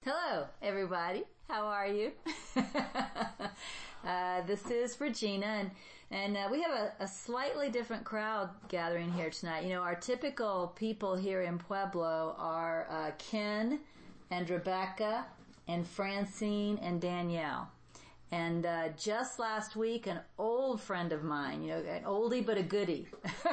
Hello, everybody. How are you? This is Regina, and we have a slightly different crowd gathering here tonight. You know, our typical people here in Pueblo are Ken and Rebecca and Francine and Danielle. And just last week, an old friend of mine, you know, an oldie but a goodie.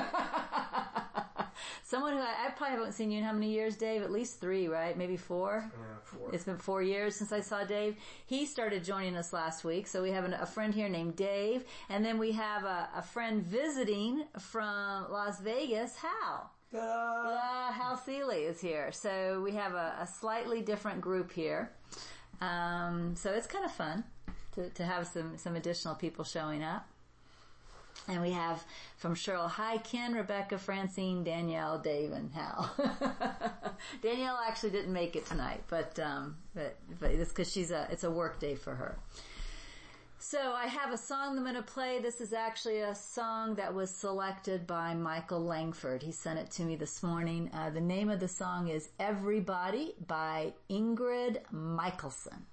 Someone who I probably haven't seen you in how many years, Dave? At least 3, right? Maybe 4? Yeah, 4. It's been 4 years since I saw Dave. He started joining us last week, so we have a friend here named Dave, and then we have a friend visiting from Las Vegas, Hal. Hal Seeley is here. So we have a slightly different group here. So it's kind of fun to have some additional people showing up. And we have from Cheryl, hi Ken, Rebecca, Francine, Danielle, Dave, and Hal. Danielle actually didn't make it tonight, but it's because it's a work day for her. So I have a song I'm going to play. This is actually a song that was selected by Michael Langford. He sent it to me this morning. The name of the song is Everybody by Ingrid Michaelson.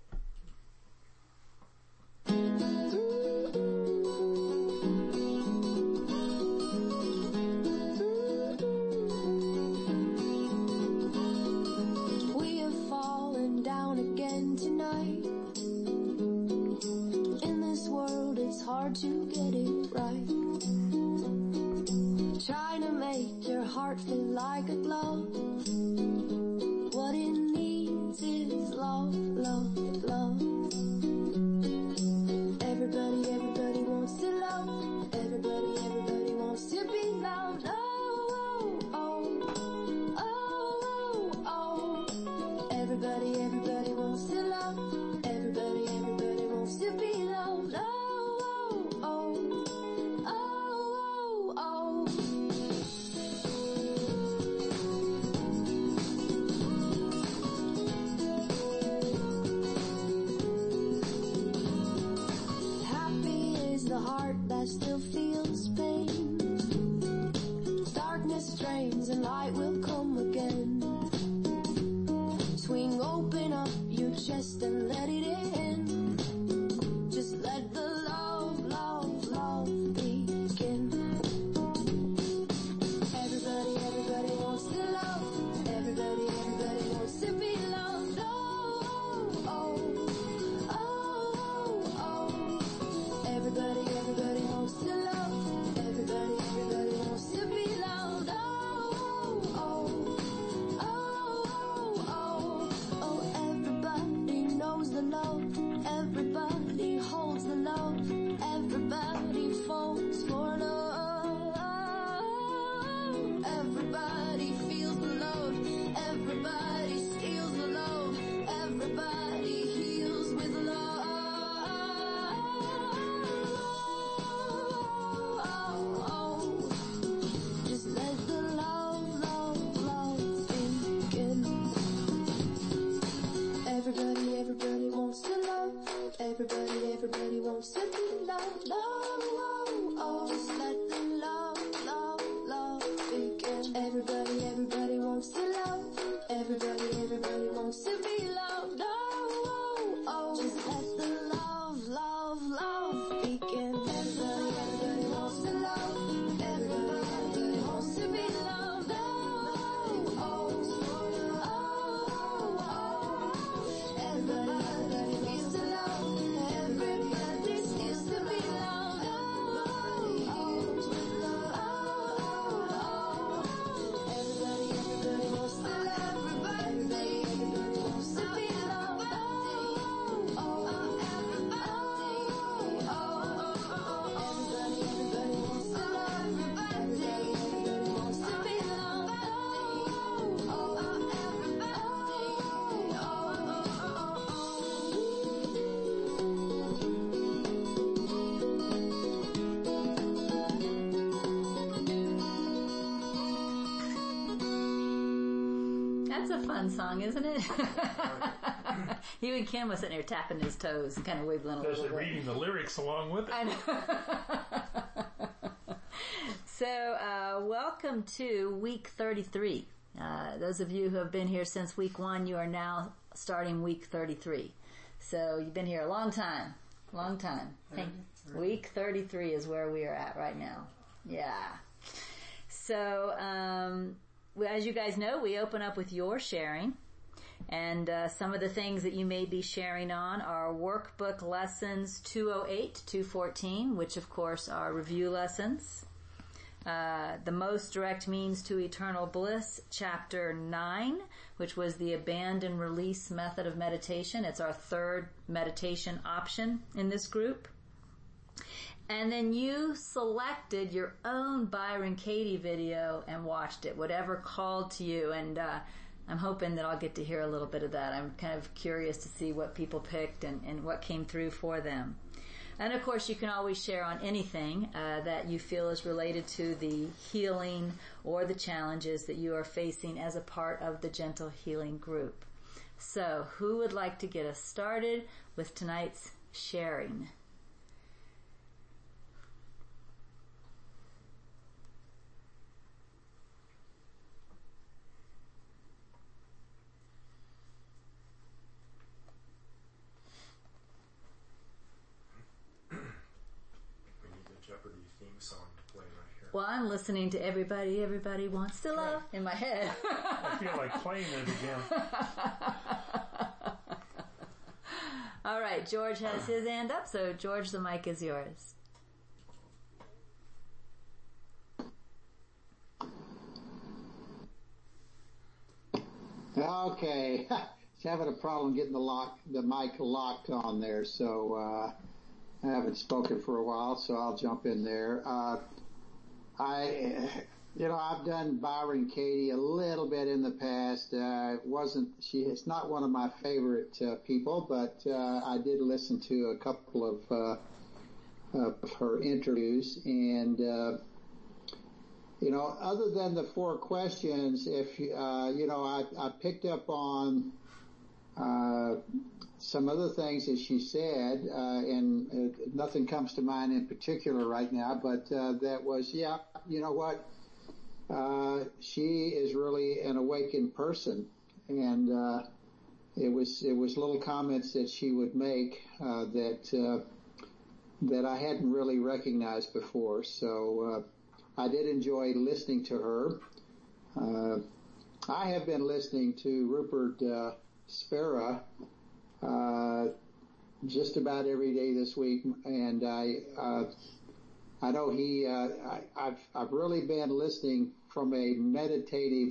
Tonight, in this world it's hard to get it right. Trying to make your heart feel like a glove. What it needs is love, love, love. Everybody wants to love. Everybody wants to be loved. Oh, oh, oh, oh, oh. Everybody wants to love. Everybody wants to be loved. Oh, oh, oh, oh, oh, oh. Happy is the heart that still feels pain. Darkness drains and light will come again. Swing open up your chest and let it in. Just let the love, love, love begin. Everybody wants to love. Everybody wants to be loved. Oh, oh, oh, oh, oh. Everybody wants to love. Everybody wants to be loved. Oh, oh, oh, oh, oh. Everybody knows the love. Everybody holds the love. Everybody falls for love. Everybody feels the love. Everybody steals the love. Everybody heals with love. Just let the love, love, love begin. Everybody wants to love. Everybody wants to be loved. Oh, oh, oh. Just let the love, love, love begin. Everybody wants to love. Everybody wants to be loved. Oh, oh, oh. Just let the love, love, love begin. Everybody wants to love. Everybody wants to be loved. Oh, oh, oh, oh. Everybody needs to love. Everybody needs to be loved. Oh, oh, oh, oh. Everybody wants to love. Everybody wants to be loved. Oh, oh, everybody. Oh, oh, oh. Everybody wants to love. Everybody wants to be loved. Oh, oh, everybody. That's a fun song, isn't it? You and Kim was sitting there tapping his toes and kind of wiggling a little bit. Reading the lyrics along with it. I know. So, welcome to week 33. Those of you who have been here since week 1, you are now starting week 33. So you've been here a long time. Week 33 is where we are at right now. Yeah. So, as you guys know, we open up with your sharing. And some of the things that you may be sharing on are workbook lessons 208, 214, which of course are review lessons. The Most Direct Means to Eternal Bliss, Chapter 9, which was the abandon release method of meditation. It's our third meditation option in this group. And then you selected your own Byron Katie video and watched it, whatever called to you. And I'm hoping that I'll get to hear a little bit of that. I'm kind of curious to see what people picked and what came through for them. And of course, you can always share on anything that you feel is related to the healing or the challenges that you are facing as a part of the Gentle Healing group. So, who would like to get us started with tonight's sharing? Well, I'm listening to Everybody Wants to Love in my head. I feel like playing it again. All right, George has his hand up, so George, the mic is yours. Okay, just having a problem getting the mic locked on there, so I haven't spoken for a while, so I'll jump in there. I've done Byron Katie a little bit in the past. It's not one of my favorite people, but I did listen to a couple of her interviews, and other than the 4 questions, I picked up on some other things that she said, and nothing comes to mind in particular right now, but that was, you know what, she is really an awakened person, and it was little comments that she would make that I hadn't really recognized before, so I did enjoy listening to her. I have been listening to Rupert Spera just about every day this week, and I know I've really been listening from a meditative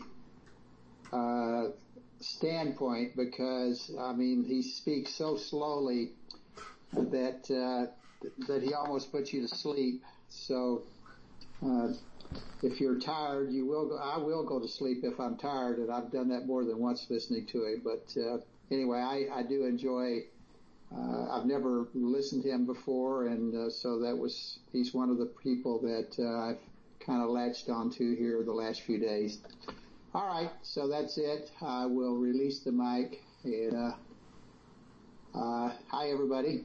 standpoint, because he speaks so slowly that he almost puts you to sleep. So if you're tired, I will go to sleep if I'm tired, and I've done that more than once listening to it. But anyway, I do enjoy. I've never listened to him before, and so he's one of the people that I've kind of latched onto here the last few days. All right, so that's it. I will release the mic. And hi, everybody.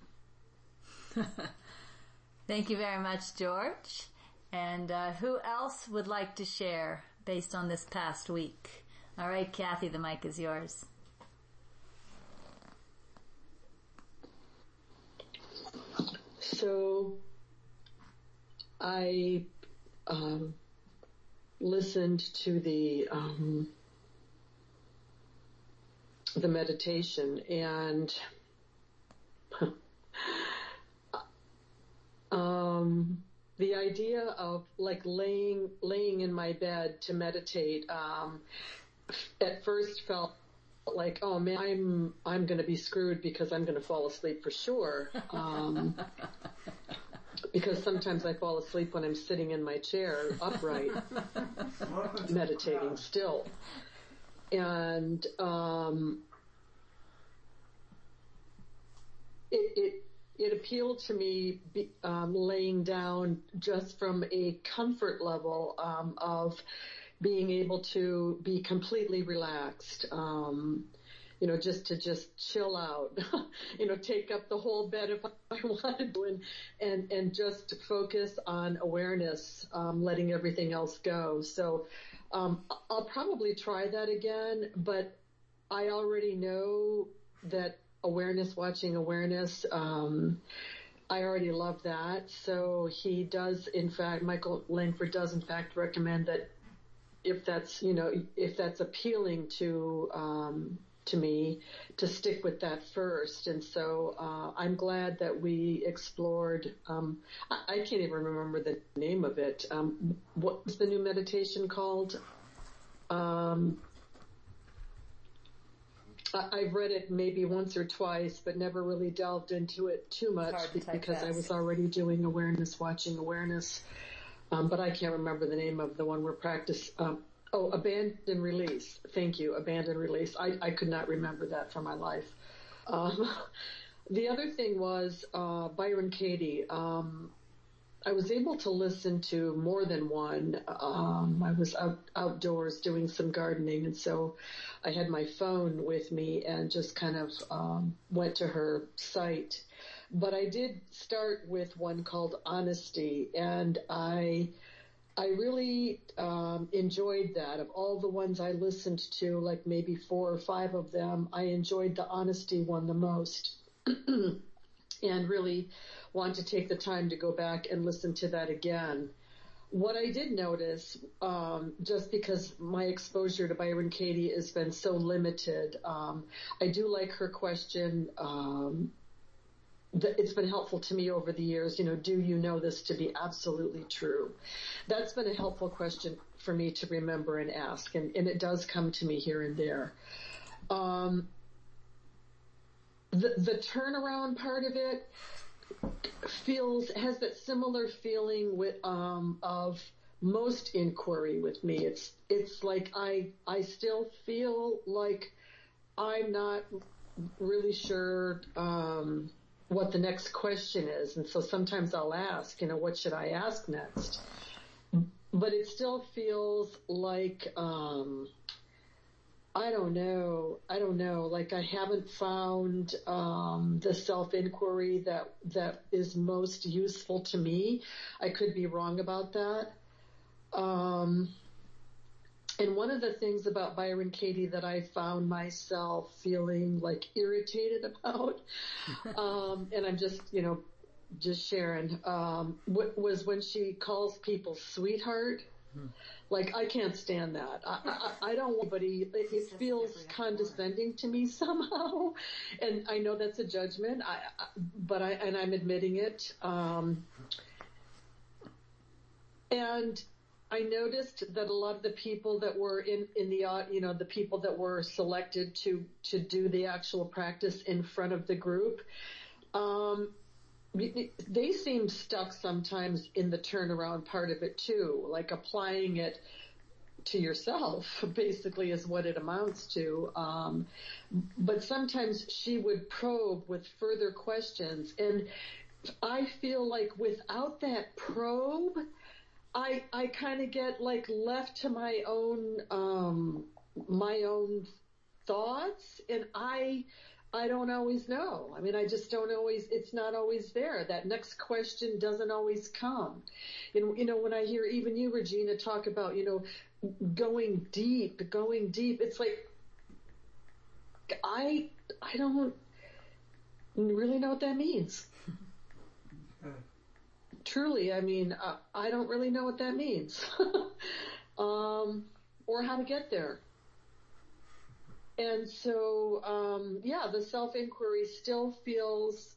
Thank you very much, George. And who else would like to share based on this past week? All right, Kathy, the mic is yours. So I listened to the meditation, and the idea of like laying in my bed to meditate at first felt like, oh man, I'm going to be screwed because I'm going to fall asleep for sure. Because sometimes I fall asleep when I'm sitting in my chair upright, meditating still. And it appealed to me laying down just from a comfort level of being able to be completely relaxed, just to chill out, take up the whole bed if I wanted to, and just focus on awareness, letting everything else go. So I'll probably try that again, but I already know that awareness, watching awareness, I already love that. So he does, in fact, Michael Langford does in fact recommend that if that's appealing to me, to stick with that first. And so I'm glad that we explored, I can't even remember the name of it. What was the new meditation called? I've read it maybe once or twice, but never really delved into it too much because I was already doing awareness, watching awareness. But I can't remember the name of the one we're practicing. Abandon Release. Thank you. Abandon Release. I could not remember that for my life. The other thing was, Byron Katie. I was able to listen to more than one. I was outdoors doing some gardening, and so I had my phone with me and just kind of went to her site. But I did start with one called Honesty, and I really enjoyed that. Of all the ones I listened to, like maybe 4 or 5 of them, I enjoyed the Honesty one the most. And really want to take the time to go back and listen to that again. What I did notice, just because my exposure to Byron Katie has been so limited, I do like her question. It's been helpful to me over the years, do you know this to be absolutely true? That's been a helpful question for me to remember and ask, and it does come to me here and there. The turnaround part of it has that similar feeling with of most inquiry with me. It's like I still feel like I'm not really sure what the next question is, and so sometimes I'll ask, what should I ask next? But it still feels like I don't know. Like I haven't found the self-inquiry that is most useful to me. I could be wrong about that. And one of the things about Byron Katie that I found myself feeling like irritated about, and I'm just sharing, was when she calls people sweetheart. Like, I can't stand that. I don't want anybody, it feels condescending to me somehow. And I know that's a judgment, but I'm admitting it. And I noticed that a lot of the people that were in the, the people that were selected to do the actual practice in front of the group, they seem stuck sometimes in the turnaround part of it too, like applying it to yourself, basically is what it amounts to. But sometimes she would probe with further questions, and I feel like without that probe, I kind of get like left to my own thoughts, and I don't always know. I mean, I just don't always, it's not always there. That next question doesn't always come. And, when I hear even you, Regina, talk about, going deep, it's like, I don't really know what that means. Truly, I mean, I don't really know what that means. Or how to get there. And so, the self-inquiry still feels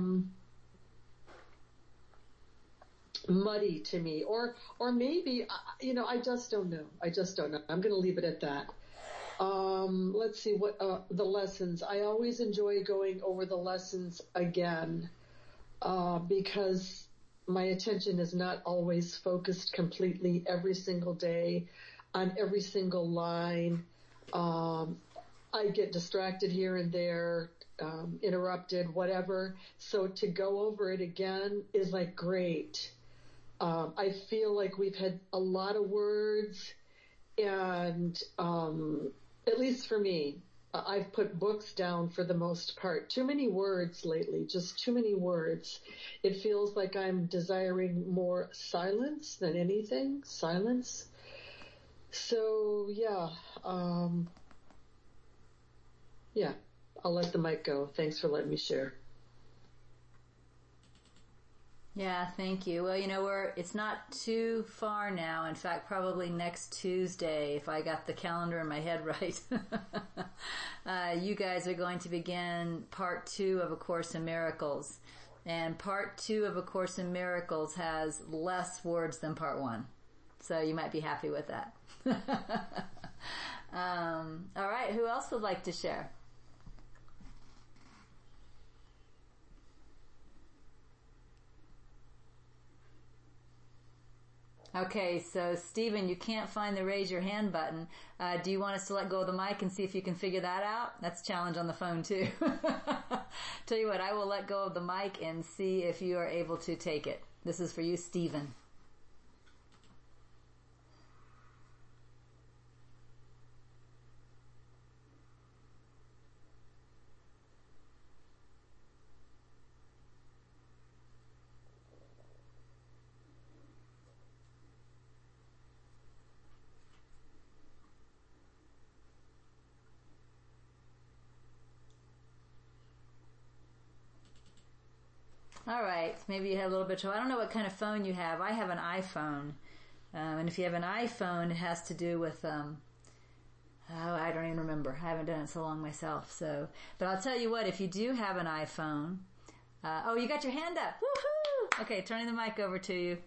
muddy to me, or maybe, I just don't know. I'm going to leave it at that. Let's see what the lessons. I always enjoy going over the lessons again, because my attention is not always focused completely every single day on every single line. I get distracted here and there, interrupted, whatever. So to go over it again is like great. I feel like we've had a lot of words, and at least for me, I've put books down for the most part. Too many words lately, just too many words. It feels like I'm desiring more silence than anything, silence. So, Yeah, I'll let the mic go. Thanks for letting me share. Yeah, thank you. Well, it's not too far now. In fact, probably next Tuesday, if I got the calendar in my head right, you guys are going to begin part 2 of A Course in Miracles. And part 2 of A Course in Miracles has less words than part 1. So you might be happy with that. All right, who else would like to share? Okay, so Stephen, you can't find the raise your hand button. Do you want us to let go of the mic and see if you can figure that out? That's a challenge on the phone too. Tell you what, I will let go of the mic and see if you are able to take it. This is for you, Stephen. All right, maybe you had a little bit of trouble. I don't know what kind of phone you have. I have an iPhone. And if you have an iPhone, it has to do with, I don't even remember. I haven't done it so long myself. But I'll tell you what, if you do have an iPhone, you got your hand up. Woohoo! Okay, turning the mic over to you.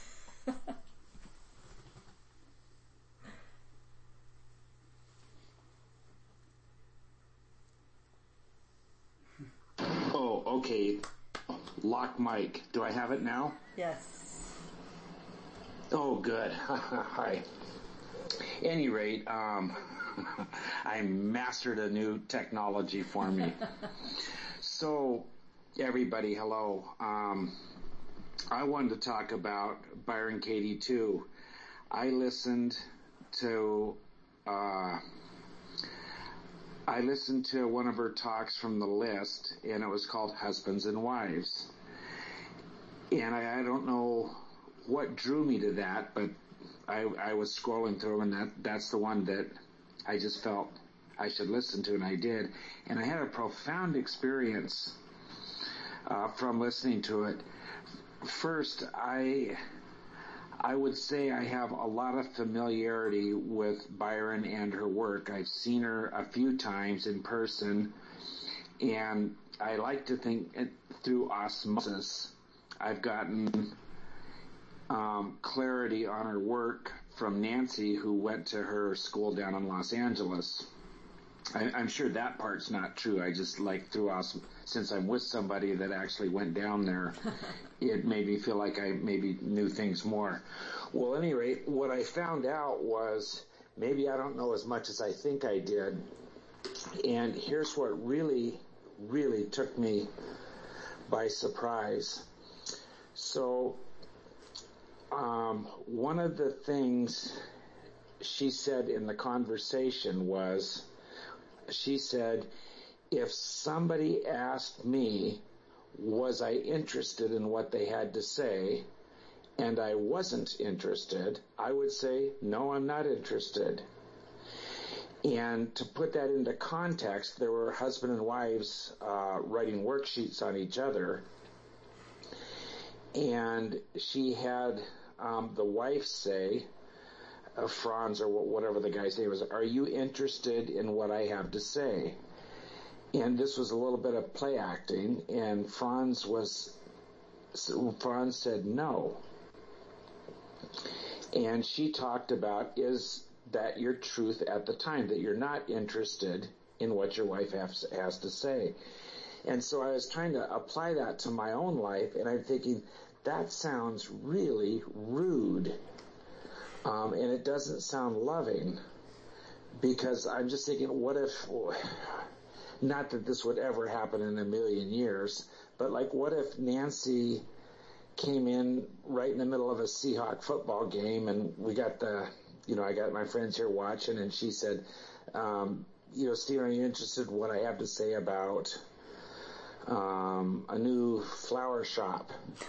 Oh, okay. Lock mic. Do I have it now? Yes. Oh, good. Hi. Any rate, I mastered a new technology for me. So, everybody, hello. I wanted to talk about Byron Katie too. I listened to one of her talks from the list, and it was called Husbands and Wives. And I don't know what drew me to that, but I was scrolling through, and that's the one that I just felt I should listen to, and I did. And I had a profound experience from listening to it. First, I would say I have a lot of familiarity with Byron and her work. I've seen her a few times in person, and I like to think through osmosis I've gotten clarity on her work from Nancy, who went to her school down in Los Angeles. I'm sure that part's not true. I just like since I'm with somebody that actually went down there, it made me feel like I maybe knew things more. Well, at any rate, what I found out was maybe I don't know as much as I think I did. And here's what really, really took me by surprise. So, one of the things she said in the conversation was, she said, if somebody asked me, was I interested in what they had to say, and I wasn't interested, I would say, no, I'm not interested. And to put that into context, there were husband and wives writing worksheets on each other, and she had the wife say, Franz or whatever the guy's name was, are you interested in what I have to say? And this was a little bit of play acting, and Franz said no. And she talked about, is that your truth at the time, that you're not interested in what your wife has to say? And so I was trying to apply that to my own life, and I'm thinking, that sounds really rude. And it doesn't sound loving, because I'm just thinking, what if, not that this would ever happen in a million years, but like, what if Nancy came in right in the middle of a Seahawk football game, and we got I got my friends here watching, and she said, Steve, are you interested in what I have to say about a new flower shop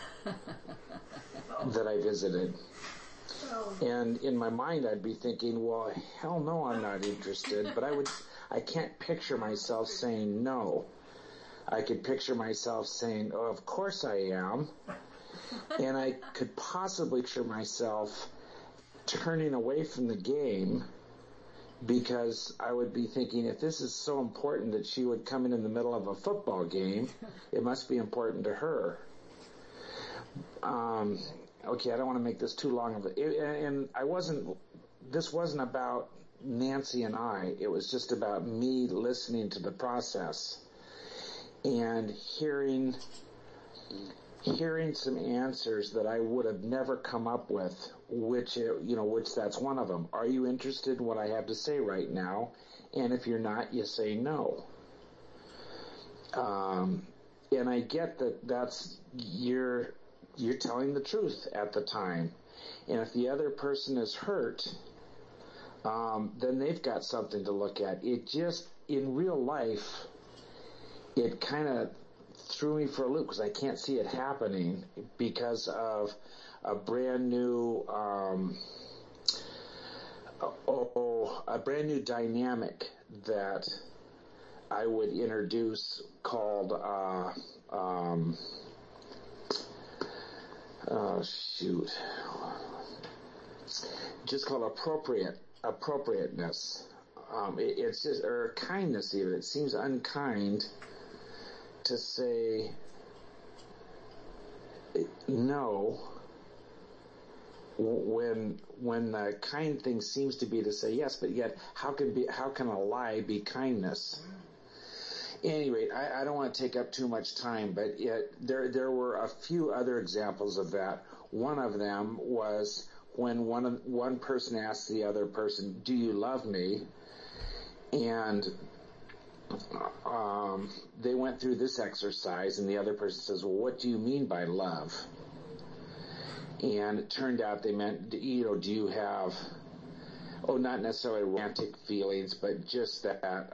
that I visited? And in my mind, I'd be thinking, well, hell no, I'm not interested. But I can't picture myself saying no. I could picture myself saying, oh, of course I am. And I could possibly picture myself turning away from the game because I would be thinking, if this is so important that she would come in the middle of a football game, it must be important to her. Okay, I don't want to make this too long of it. And this wasn't about Nancy and I. It was just about me listening to the process and hearing some answers that I would have never come up with, which that's one of them. Are you interested in what I have to say right now? And if you're not, you say no. And I get that's you're telling the truth at the time. And if the other person is hurt, then they've got something to look at. It just, in real life, it kind of threw me for a loop because I can't see it happening because of a brand new dynamic that I would introduce called just called appropriateness. It's just, or kindness even. It seems unkind to say no when the kind thing seems to be to say yes, but yet how can a lie be kindness? Anyway, I don't want to take up too much time, but there were a few other examples of that. One of them was when one person asked the other person, "Do you love me?" And they went through this exercise, and the other person says, "Well, what do you mean by love?" And it turned out they meant, do you have, not necessarily romantic feelings, but just that,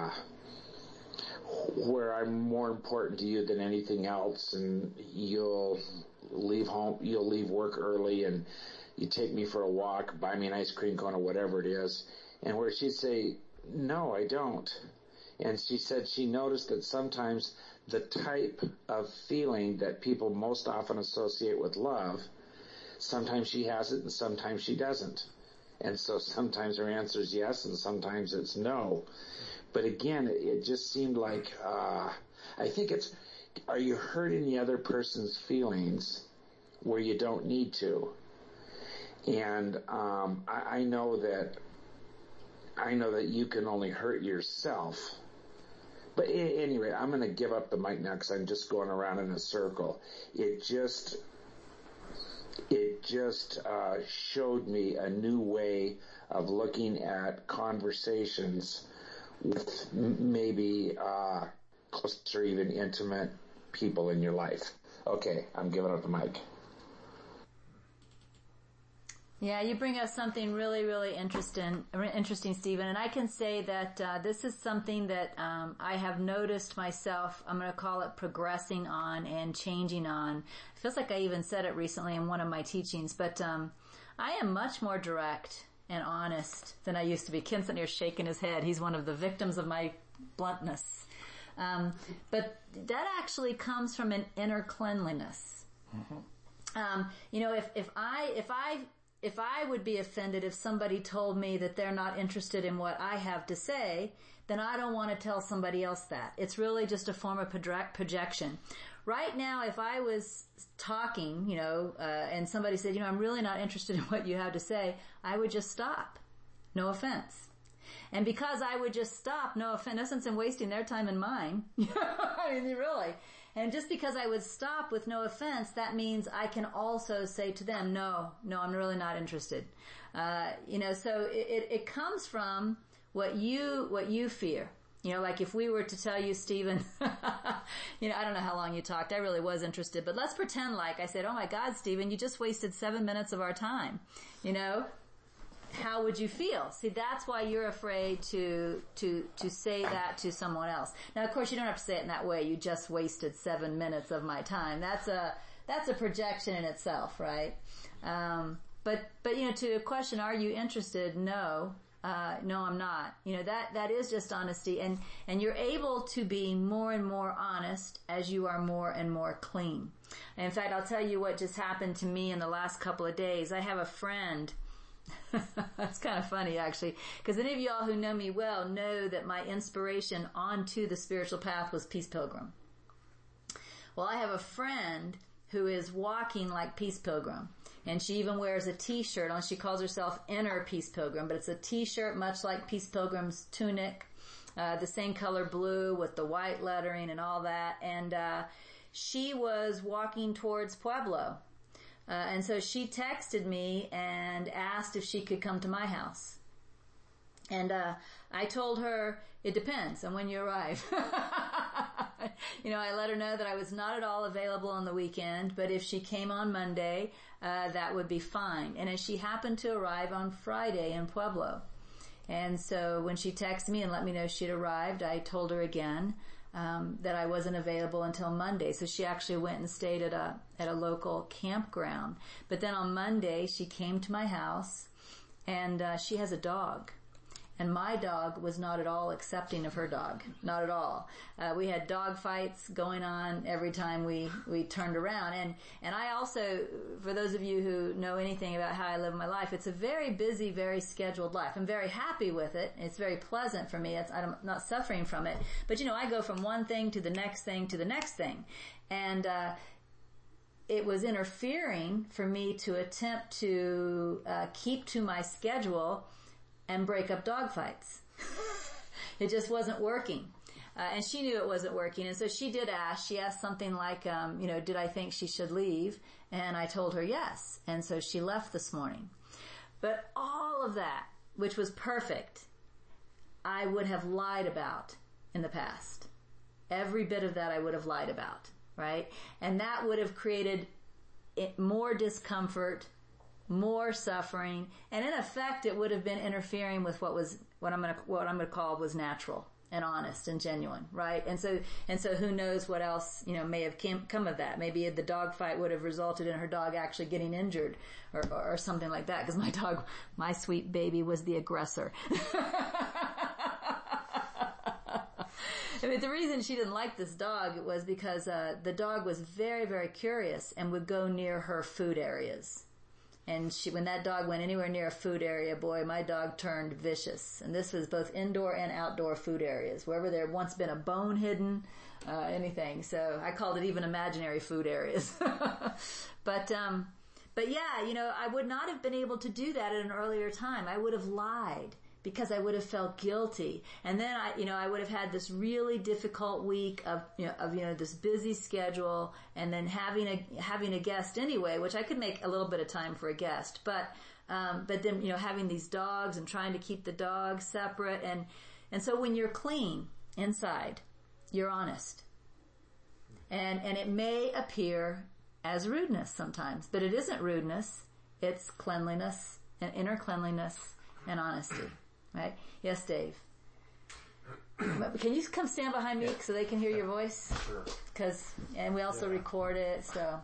where I'm more important to you than anything else, and you'll leave work early, and you take me for a walk, buy me an ice cream cone or whatever it is, and where she'd say, "No, I don't." And she said she noticed that sometimes the type of feeling that people most often associate with love, sometimes she has it and sometimes she doesn't. And so sometimes her answer is yes and sometimes it's no. But again, it just seemed like, I think it's, are you hurting the other person's feelings where you don't need to? And I know that you can only hurt yourself. But anyway, I'm going to give up the mic now because I'm just going around in a circle. It just showed me a new way of looking at conversations with maybe close or even intimate people in your life. Okay, I'm giving up the mic. Yeah, you bring up something really, really interesting, Stephen. And I can say that this is something that I have noticed myself, I'm going to call it progressing on and changing on. It feels like I even said it recently in one of my teachings, but I am much more direct and honest than I used to be. Ken's sitting here shaking his head. He's one of the victims of my bluntness. But that actually comes from an inner cleanliness. Mm-hmm. If I would be offended if somebody told me that they're not interested in what I have to say, then I don't want to tell somebody else that. It's really just a form of projection. Right now, if I was talking, and somebody said, I'm really not interested in what you have to say, I would just stop. No offense. And because I would just stop, no offense, no sense in wasting their time and mine. I mean, really. And just because I would stop with no offense, that means I can also say to them, no, I'm really not interested. So it comes from what you fear. Like if we were to tell you, Stephen, I don't know how long you talked. I really was interested, but let's pretend like I said, oh my God, Stephen, you just wasted 7 minutes of our time. How would you feel? See, that's why you're afraid to say that to someone else. Now, of course, you don't have to say it in that way. You just wasted 7 minutes of my time. That's a projection in itself, right? But to a question, are you interested? No. no, I'm not. That is just honesty. And you're able to be more and more honest as you are more and more clean. And in fact, I'll tell you what just happened to me in the last couple of days. I have a friend. That's kind of funny, actually, because any of y'all who know me well know that my inspiration onto the spiritual path was Peace Pilgrim. Well, I have a friend who is walking like Peace Pilgrim. And she even wears a t-shirt on. She calls herself Inner Peace Pilgrim, but it's a t-shirt much like Peace Pilgrim's tunic, the same color blue with the white lettering and all that. And she was walking towards Pueblo. And so she texted me and asked if she could come to my house. And I told her, it depends on when you arrive. I let her know that I was not at all available on the weekend, but if she came on Monday, that would be fine. And as she happened to arrive on Friday in Pueblo. And so when she texted me and let me know she'd arrived, I told her again that I wasn't available until Monday. So she actually went and stayed at a local campground. But then on Monday, she came to my house, and she has a dog. And my dog was not at all accepting of her dog. Not at all. We had dog fights going on every time we turned around. And I also, for those of you who know anything about how I live my life, it's a very busy, very scheduled life. I'm very happy with it. It's very pleasant for me. I'm not suffering from it. But I go from one thing to the next thing to the next thing. And it was interfering for me to attempt to keep to my schedule and break up dog fights. It just wasn't working. And she knew it wasn't working. And so she did ask. She asked something like, did I think she should leave? And I told her yes. And so she left this morning. But all of that, which was perfect, I would have lied about in the past. Every bit of that I would have lied about, right? And that would have created more discomfort, more suffering, and in effect it would have been interfering with what I'm going to call was natural and honest and genuine, right? And so who knows what else may have come of that. Maybe the dog fight would have resulted in her dog actually getting injured or something like that, because my sweet baby was the aggressor. I mean, the reason she didn't like this dog was because the dog was very, very curious and would go near her food areas. And when that dog went anywhere near a food area, boy, my dog turned vicious. And this was both indoor and outdoor food areas, wherever there had once been a bone hidden, anything. So I called it even imaginary food areas. But yeah, I would not have been able to do that at an earlier time. I would have lied, because I would have felt guilty. And then I would have had this really difficult week of this busy schedule, and then having a guest anyway, which I could make a little bit of time for a guest, but then, having these dogs and trying to keep the dogs separate. And so when you're clean inside, you're honest. And it may appear as rudeness sometimes, but it isn't rudeness. It's cleanliness and inner cleanliness and honesty. Right? Yes, Dave. Can you come stand behind me so they can hear your voice? Sure. And we also record it, so.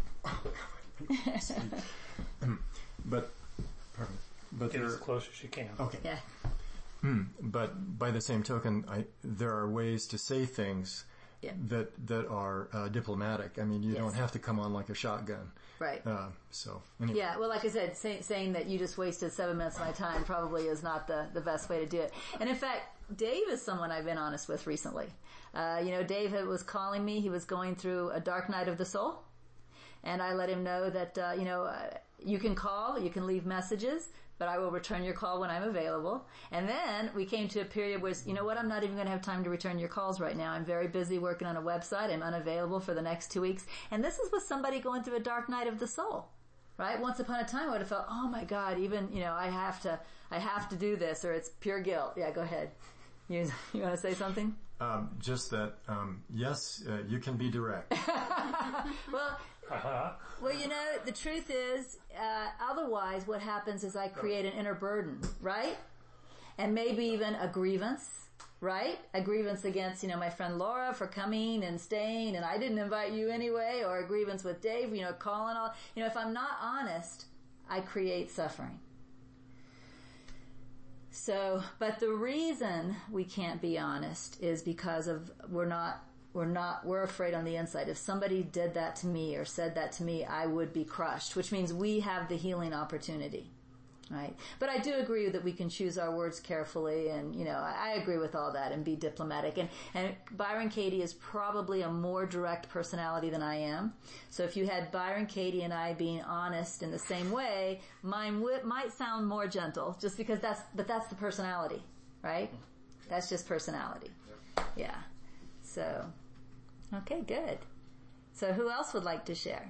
But get as close as you can. Okay. Yeah. But by the same token, there are ways to say things that are diplomatic. I mean, you don't have to come on like a shotgun. Right. So anyway. Yeah, well, like I said, saying that you just wasted 7 minutes of my time probably is not the best way to do it. And in fact, Dave is someone I've been honest with recently. Dave was calling me. He was going through a dark night of the soul. And I let him know that, you can call, you can leave messages, but I will return your call when I'm available. And then we came to a period where, I'm not even going to have time to return your calls right now. I'm very busy working on a website. I'm unavailable for the next 2 weeks. And this is with somebody going through a dark night of the soul, right? Once upon a time I would have felt, oh my God, even, I have to do this, or it's pure guilt. Yeah, go ahead. You want to say something? Just that, yes, you can be direct. Well, the truth is, otherwise what happens is I create an inner burden, right? And maybe even a grievance, right? A grievance against, my friend Laura for coming and staying, and I didn't invite you anyway, or a grievance with Dave, calling all. If I'm not honest, I create suffering. So, but the reason we can't be honest is because of we're afraid on the inside. If somebody did that to me or said that to me, I would be crushed, which means we have the healing opportunity. Right. But I do agree that we can choose our words carefully, and, I agree with all that, and be diplomatic. And Byron Katie is probably a more direct personality than I am. So if you had Byron Katie and I being honest in the same way, mine might sound more gentle, just because that's the personality, right? That's just personality. Yeah. So, okay, good. So who else would like to share?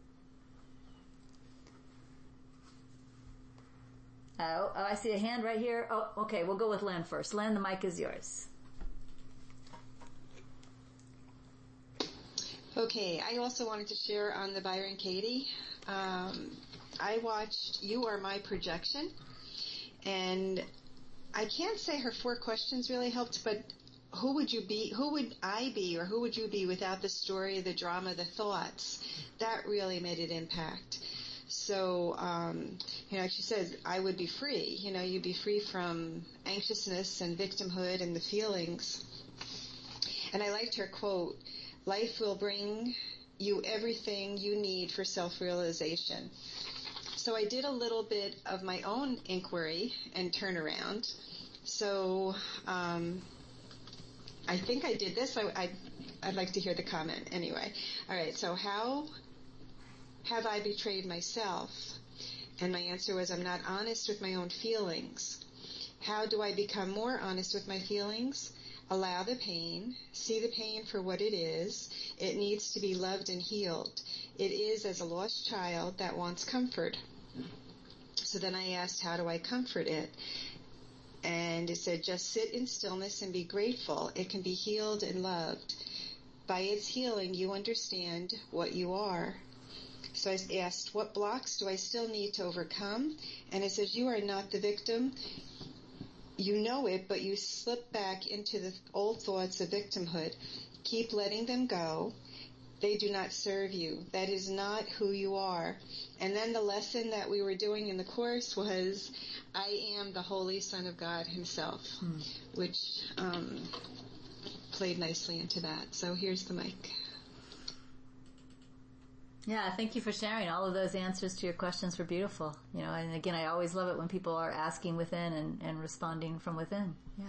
Oh, I see a hand right here. Oh, okay, we'll go with Len first. Len, the mic is yours. Okay, I also wanted to share on the Byron Katie. I watched You Are My Projection, and I can't say her 4 questions really helped, but who would I be, or who would you be without the story, the drama, the thoughts? That really made an impact. So, she says, I would be free. You'd be free from anxiousness and victimhood and the feelings. And I liked her quote, life will bring you everything you need for self-realization. So I did a little bit of my own inquiry and turnaround. So, I think I did this. I'd like to hear the comment anyway. All right, so how have I betrayed myself? And my answer was, I'm not honest with my own feelings. How do I become more honest with my feelings? Allow the pain. See the pain for what it is. It needs to be loved and healed. It is as a lost child that wants comfort. So then I asked, how do I comfort it? And it said, just sit in stillness and be grateful. It can be healed and loved. By its healing, you understand what you are. So I asked, what blocks do I still need to overcome? And it says, you are not the victim. You know it, but you slip back into the old thoughts of victimhood. Keep letting them go. They do not serve you. That is not who you are. And then the lesson that we were doing in the course was, I am the Holy Son of God himself, which played nicely into that. So here's the mic. Yeah, thank you for sharing. All of those answers to your questions were beautiful. And again, I always love it when people are asking within and responding from within. Yeah.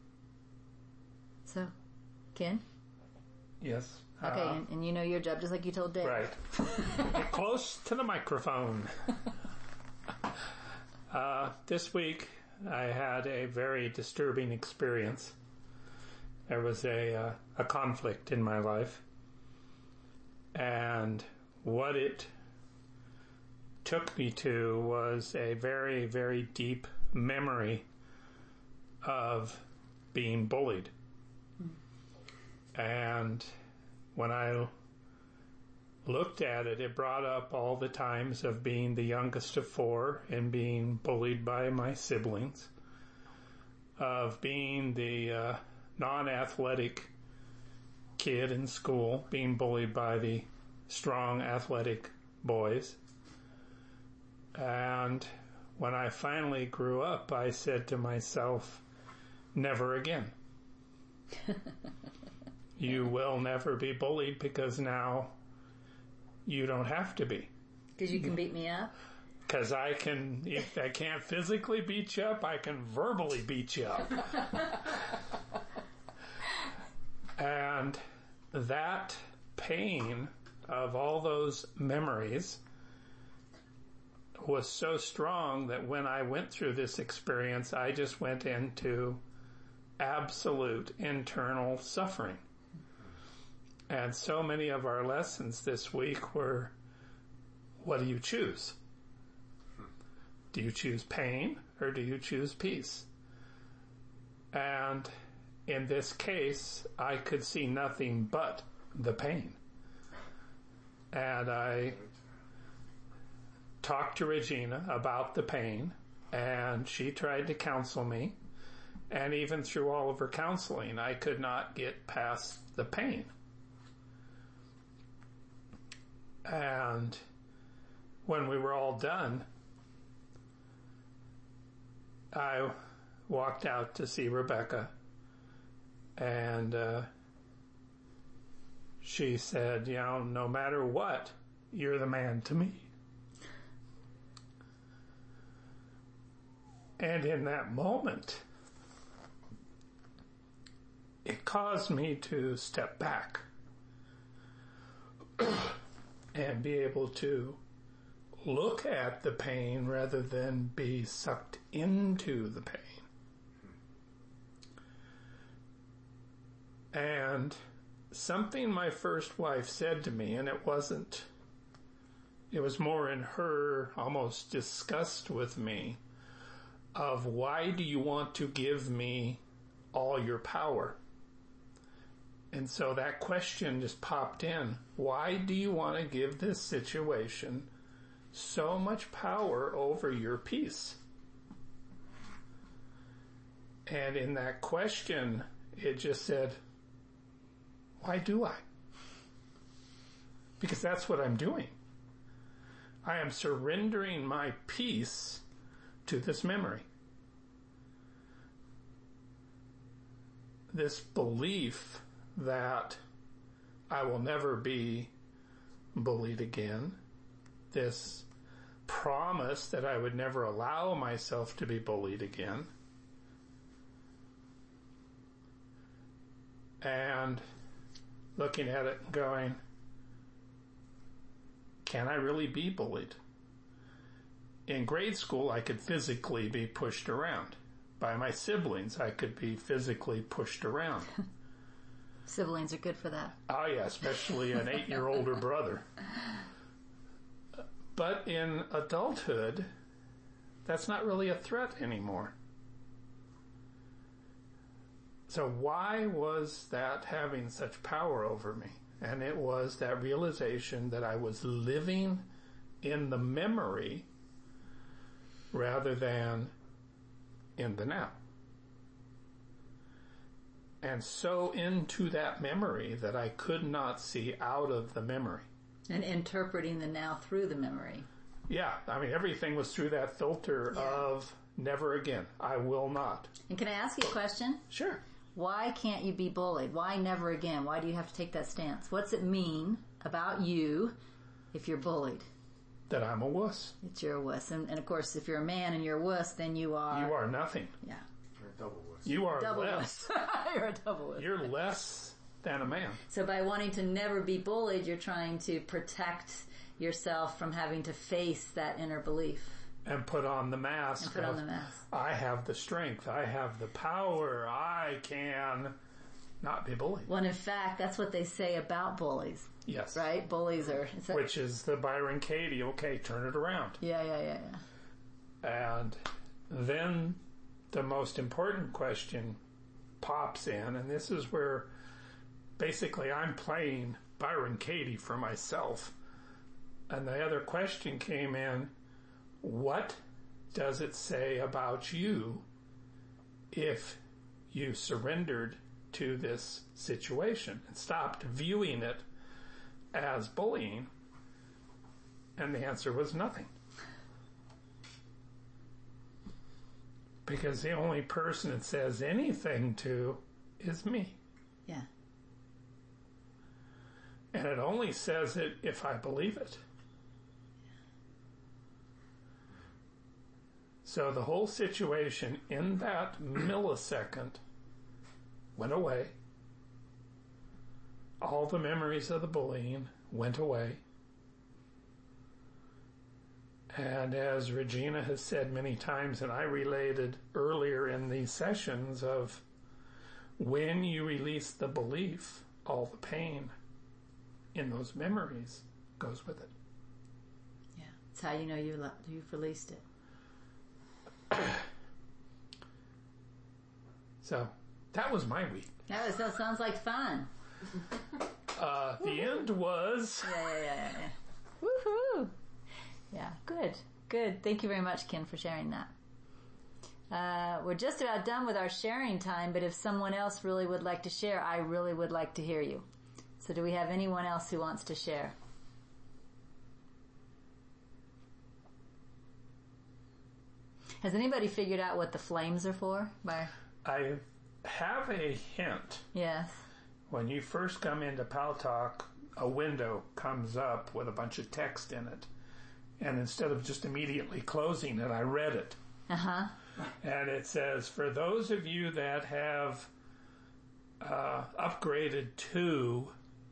So, Ken? Yes. Okay, and you know your job, just like you told Dave. Right. Get close to the microphone. This week, I had a very disturbing experience. There was a conflict in my life. And what it took me to was a very, very deep memory of being bullied. And when I looked at it, it brought up all the times of being the youngest of 4 and being bullied by my siblings, of being the non-athletic kid in school, being bullied by the strong athletic boys. And when I finally grew up, I said to myself, never again. You will never be bullied, because now you don't have to be. Because you can beat me up? Because I can, if I can't physically beat you up, I can verbally beat you up. And that pain of all those memories was so strong that when I went through this experience, I just went into absolute internal suffering. And so many of our lessons this week were, what do you choose? Do you choose pain or do you choose peace? And in this case, I could see nothing but the pain. And I talked to Regina about the pain, and she tried to counsel me. And even through all of her counseling, I could not get past the pain. And when we were all done, I walked out to see Rebecca, and she said, no matter what, you're the man to me. And in that moment, it caused me to step back and be able to look at the pain rather than be sucked into the pain. And something my first wife said to me, and it was more in her almost disgust with me, of why do you want to give me all your power? And so that question just popped in. Why do you want to give this situation so much power over your peace? And in that question, it just said, why do I? Because that's what I'm doing. I am surrendering my peace to this memory. This belief that I will never be bullied again. This promise that I would never allow myself to be bullied again. And looking at it and going, can I really be bullied? In grade school, I could physically be pushed around. By my siblings, I could be physically pushed around. Siblings are good for that. Oh, yeah, especially an 8-year older brother. But in adulthood, that's not really a threat anymore. So why was that having such power over me? And it was that realization that I was living in the memory rather than in the now. And so into that memory that I could not see out of the memory. And interpreting the now through the memory. Yeah, I mean, everything was through that filter of never again. I will not. And can I ask you a question? Sure. Why can't you be bullied? Why never again? Why do you have to take that stance? What's it mean about you if you're bullied? That I'm a wuss. It's you're a wuss. And of course, if you're a man and you're a wuss, then you are... You are nothing. Yeah. You're a double wuss. You are double less. Wuss. You're a double wuss. You're less than a man. So by wanting to never be bullied, you're trying to protect yourself from having to face that inner belief. And put on the mask. And put on the mask. I have the strength. I have the power. I can not be bullied. Well, in fact, that's what they say about bullies. Yes. Right? Bullies are... Which is the Byron Katie, okay, turn it around. Yeah. And then the most important question pops in, and this is where basically I'm playing Byron Katie for myself. And the other question came in, what does it say about you if you surrendered to this situation and stopped viewing it as bullying? And the answer was nothing. Because the only person it says anything to is me. Yeah. And it only says it if I believe it. So the whole situation in that millisecond went away. All the memories of the bullying went away. And as Regina has said many times, and I related earlier in these sessions, of when you release the belief, all the pain in those memories goes with it. Yeah. It's how you know you've released it. So that was my week. That sounds like fun. The end was... Yeah. Woohoo! Yeah, good. Thank you very much, Ken, for sharing that. We're just about done with our sharing time, but if someone else really would like to share, I really would like to hear you. So do we have anyone else who wants to share? Has anybody figured out what the flames are for? I have a hint. Yes. When you first come into Paltalk, a window comes up with a bunch of text in it. And instead of just immediately closing it, I read it. Uh-huh. And it says, for those of you that have upgraded to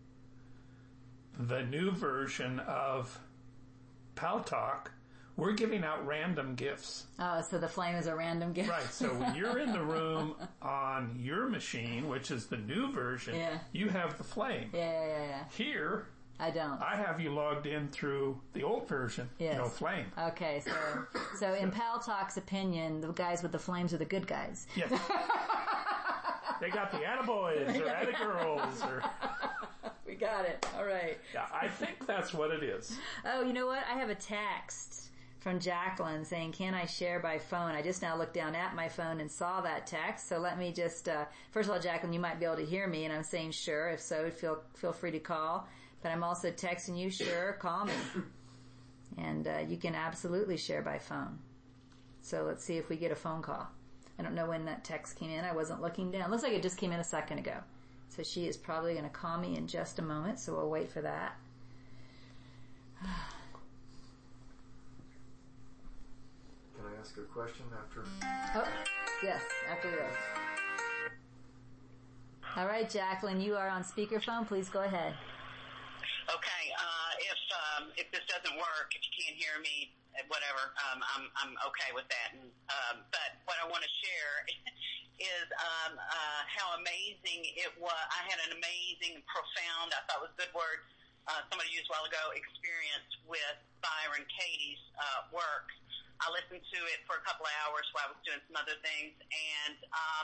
the new version of Paltalk, we're giving out random gifts. Oh, so the flame is a random gift. Right. So when you're in the room on your machine, which is the new version, you have the flame. Yeah. Here, I don't. I have you logged in through the old version. Yes. No flame. Okay, so in Paltalk's opinion, the guys with the flames are the good guys. Yes. They got the attaboys or attagirls or... We got it. All right. Yeah, I think that's what it is. Oh, you know what? I have a text from Jacqueline saying, can I share by phone? I just now looked down at my phone and saw that text. So let me just, first of all, Jacqueline, you might be able to hear me, and I'm saying sure. If so, feel free to call. But I'm also texting you, sure, call me. And you can absolutely share by phone. So let's see if we get a phone call. I don't know when that text came in. I wasn't looking down. Looks like it just came in a second ago. So she is probably going to call me in just a moment, so we'll wait for that. Can I ask a question after? Oh, yes, after this. All right, Jacqueline, you are on speakerphone. Please go ahead. Okay, if this doesn't work, if you can't hear me, whatever, I'm okay with that. But what I want to share is how amazing it was. I had an amazing, profound, I thought was a good word, somebody used a while ago, experience with Byron Katie's work. I listened to it for a couple of hours while I was doing some other things, and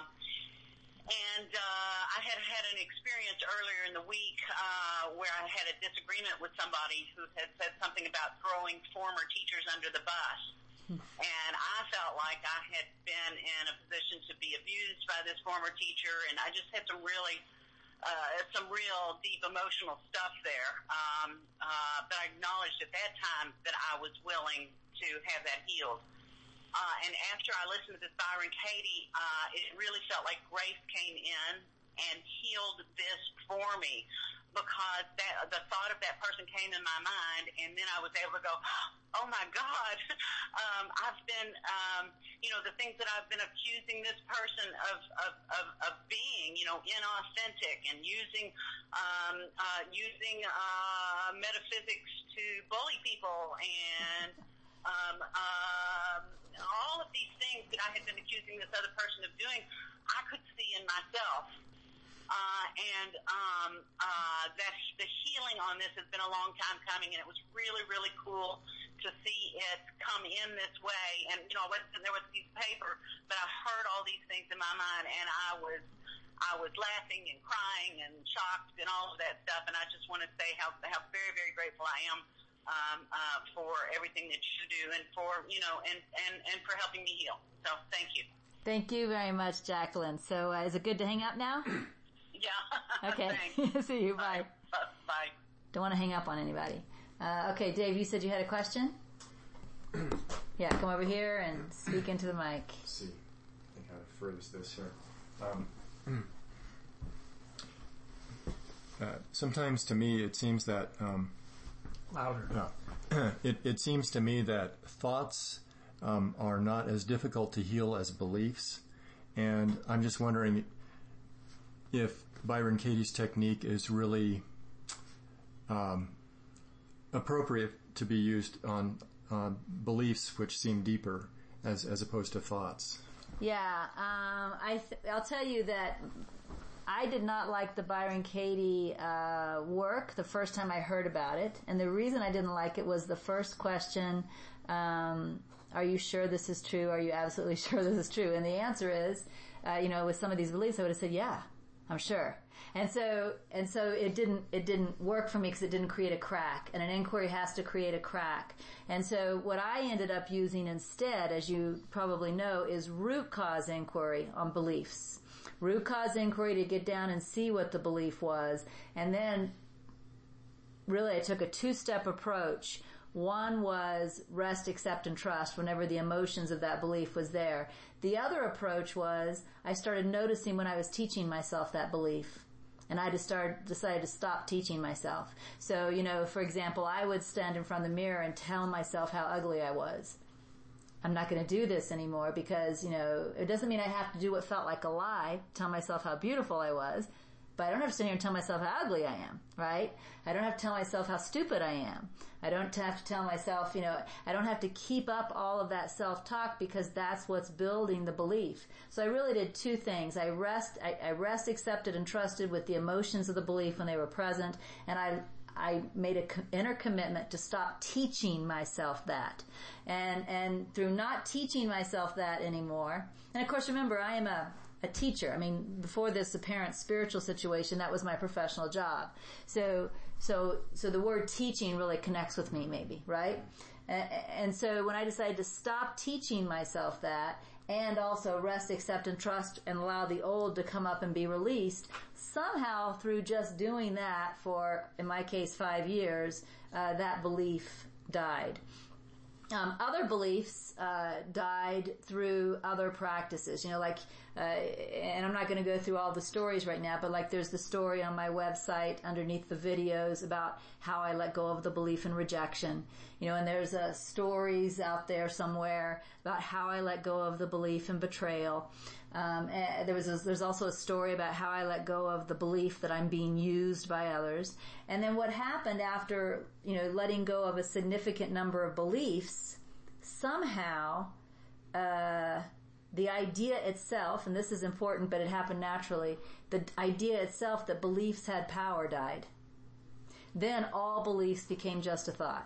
I had an experience earlier in the week where I had a disagreement with somebody who had said something about throwing former teachers under the bus. And I felt like I had been in a position to be abused by this former teacher, and I just had some real deep emotional stuff there. But I acknowledged at that time that I was willing to have that healed. And after I listened to this Byron Katie, it really felt like grace came in and healed this for me, because the thought of that person came in my mind, and then I was able to go, oh my God, I've been, the things that I've been accusing this person of being, inauthentic and using metaphysics to bully people and, all of these things that I had been accusing this other person of doing, I could see in myself. That the healing on this has been a long time coming, and it was really, really cool to see it come in this way. And, I wasn't sitting there with a piece of paper, but I heard all these things in my mind, and I was laughing and crying and shocked and all of that stuff. And I just want to say how very, very grateful I am for everything that you do, and for, and for helping me heal. So thank you. Thank you very much, Jacqueline. So is it good to hang up now? Yeah. Okay. See you. Bye. Bye. Don't want to hang up on anybody. Okay, Dave, you said you had a question? Yeah, come over here and speak into the mic. Let's see. I think how to phrase this here. Sometimes to me it seems that... Louder. No. It seems to me that thoughts are not as difficult to heal as beliefs. And I'm just wondering if Byron Katie's technique is really appropriate to be used on beliefs which seem deeper as opposed to thoughts. Yeah, I'll tell you that I did not like the Byron Katie work the first time I heard about it, and the reason I didn't like it was the first question, are you sure this is true? Are you absolutely sure this is true? And the answer is, with some of these beliefs, I would have said, yeah, I'm sure. And so it didn't work for me because it didn't create a crack, and an inquiry has to create a crack. And so what I ended up using instead, as you probably know, is root cause inquiry on beliefs. Root cause inquiry to get down and see what the belief was. And then really I took a two-step approach. One was rest, accept, and trust whenever the emotions of that belief was there. The other approach was I started noticing when I was teaching myself that belief. And I decided to stop teaching myself. So, for example, I would stand in front of the mirror and tell myself how ugly I was. I'm not going to do this anymore because, it doesn't mean I have to do what felt like a lie, tell myself how beautiful I was, but I don't have to sit here and tell myself how ugly I am, right? I don't have to tell myself how stupid I am. I don't have to tell myself, I don't have to keep up all of that self-talk because that's what's building the belief. So I really did two things. I rest, accepted, and trusted with the emotions of the belief when they were present, and I made an inner commitment to stop teaching myself that. And through not teaching myself that anymore, and of course remember, I am a teacher. I mean, before this apparent spiritual situation, that was my professional job. So the word teaching really connects with me maybe, right? And so when I decided to stop teaching myself that and also rest, accept, and trust and allow the old to come up and be released, somehow through just doing that for, in my case, 5 years, that belief died. Other beliefs died through other practices, and I'm not going to go through all the stories right now, but like there's the story on my website underneath the videos about how I let go of the belief in rejection, and there's stories out there somewhere about how I let go of the belief in betrayal. And there's also a story about how I let go of the belief that I'm being used by others. And then what happened after, letting go of a significant number of beliefs, somehow, the idea itself, and this is important, but it happened naturally, the idea itself that beliefs had power died. Then all beliefs became just a thought.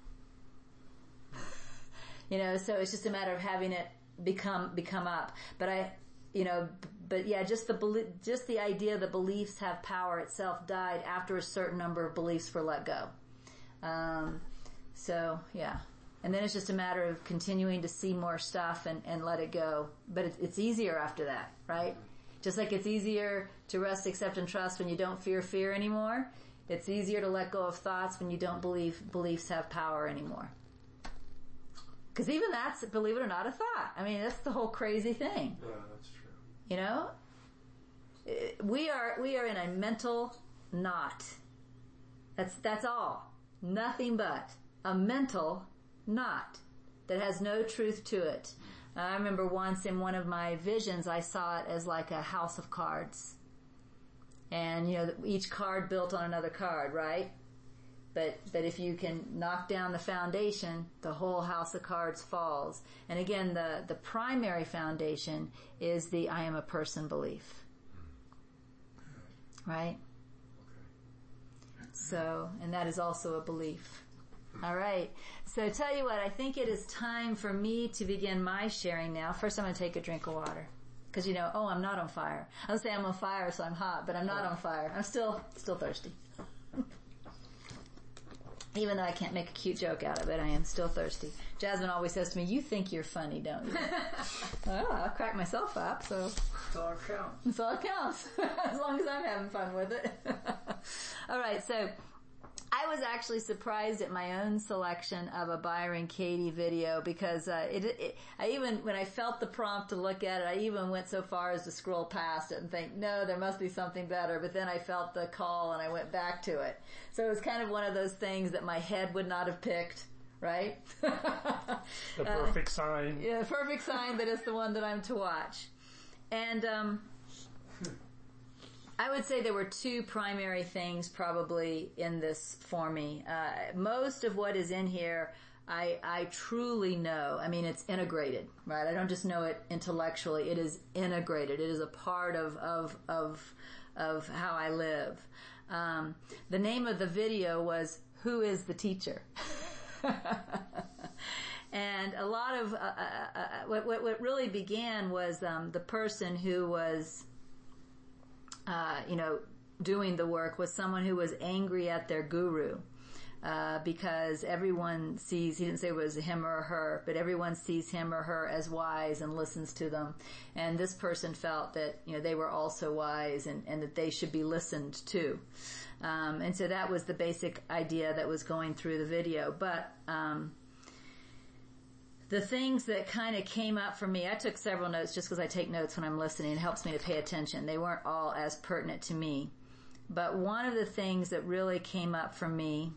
So it's just a matter of having it become up. But just the idea that beliefs have power itself died after a certain number of beliefs were let go. And then it's just a matter of continuing to see more stuff and let it go. But it's easier after that, right? Just like it's easier to rest, accept, and trust when you don't fear anymore. It's easier to let go of thoughts when you don't believe beliefs have power anymore. Because even that's, believe it or not, a thought. I mean, that's the whole crazy thing. Yeah, that's true. We are in a mental knot. That's all. Nothing but a mental knot that has no truth to it. I remember once in one of my visions, I saw it as like a house of cards. And, each card built on another card, right? But if you can knock down the foundation, the whole house of cards falls. And again, the primary foundation is the I am a person belief. Right? So, and that is also a belief. All right. So tell you what, I think it is time for me to begin my sharing now. First I'm going to take a drink of water. Because I'm not on fire. I would say I'm on fire so I'm hot, but I'm not on fire. I'm still thirsty. Even though I can't make a cute joke out of it, I am still thirsty. Jasmine always says to me, you think you're funny, don't you? Well, I'll crack myself up, so. That's all it counts. That's all it counts. As long as I'm having fun with it. Alright, so I was actually surprised at my own selection of a Byron Katie video because I even, when I felt the prompt to look at it, I even went so far as to scroll past it and think, no, there must be something better. But then I felt the call and I went back to it. So it was kind of one of those things that my head would not have picked, right? The perfect sign. Yeah, the perfect sign that it's the one that I'm to watch. And I would say there were two primary things probably in this for me. Most of what is in here, I truly know. I mean, it's integrated, right? I don't just know it intellectually. It is integrated. It is a part of how I live. The name of the video was "Who is the Teacher?" And a lot of what really began was the person who was doing the work was someone who was angry at their guru. because everyone sees, he didn't say it was him or her, but everyone sees him or her as wise and listens to them. And this person felt that, they were also wise and that they should be listened to. And so that was the basic idea that was going through the video. But, the things that kind of came up for me, I took several notes just because I take notes when I'm listening. It helps me to pay attention. They weren't all as pertinent to me. But one of the things that really came up for me,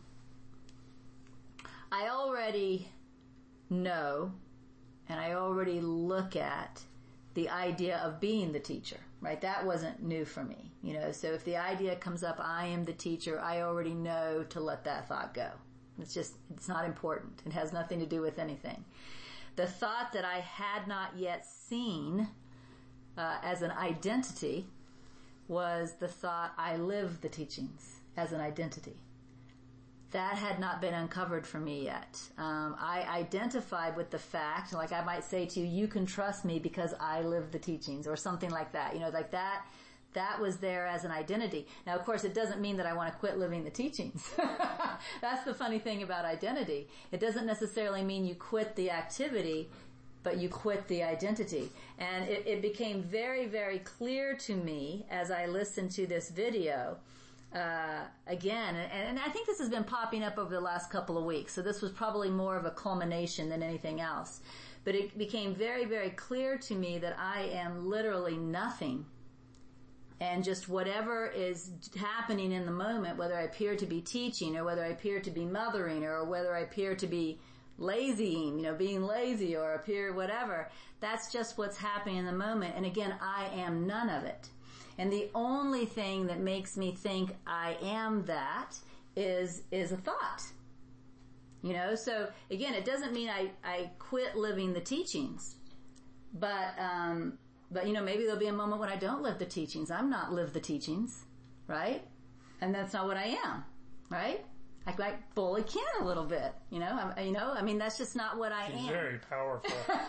I already know and I already look at the idea of being the teacher, right? That wasn't new for me, So if the idea comes up, I am the teacher, I already know to let that thought go. It's not important. It has nothing to do with anything. The thought that I had not yet seen as an identity was the thought, I live the teachings as an identity. That had not been uncovered for me yet. I identified with the fact, like I might say to you, you can trust me because I live the teachings, or something like that. Like that was there as an identity. Now, of course, it doesn't mean that I want to quit living the teachings. That's the funny thing about identity. It doesn't necessarily mean you quit the activity, but you quit the identity. And it became very, very clear to me as I listened to this video again, and I think this has been popping up over the last couple of weeks, so this was probably more of a culmination than anything else. But it became very, very clear to me that I am literally nothing. And just whatever is happening in the moment, whether I appear to be teaching or whether I appear to be mothering or whether I appear to be lazying, being lazy or appear whatever, that's just what's happening in the moment. And again, I am none of it. And the only thing that makes me think I am that is a thought. So again, it doesn't mean I quit living the teachings, but maybe there'll be a moment when I don't live the teachings. I'm not live the teachings, right? And that's not what I am, right? I might bully Ken a little bit, that's just not what I am. She's very powerful.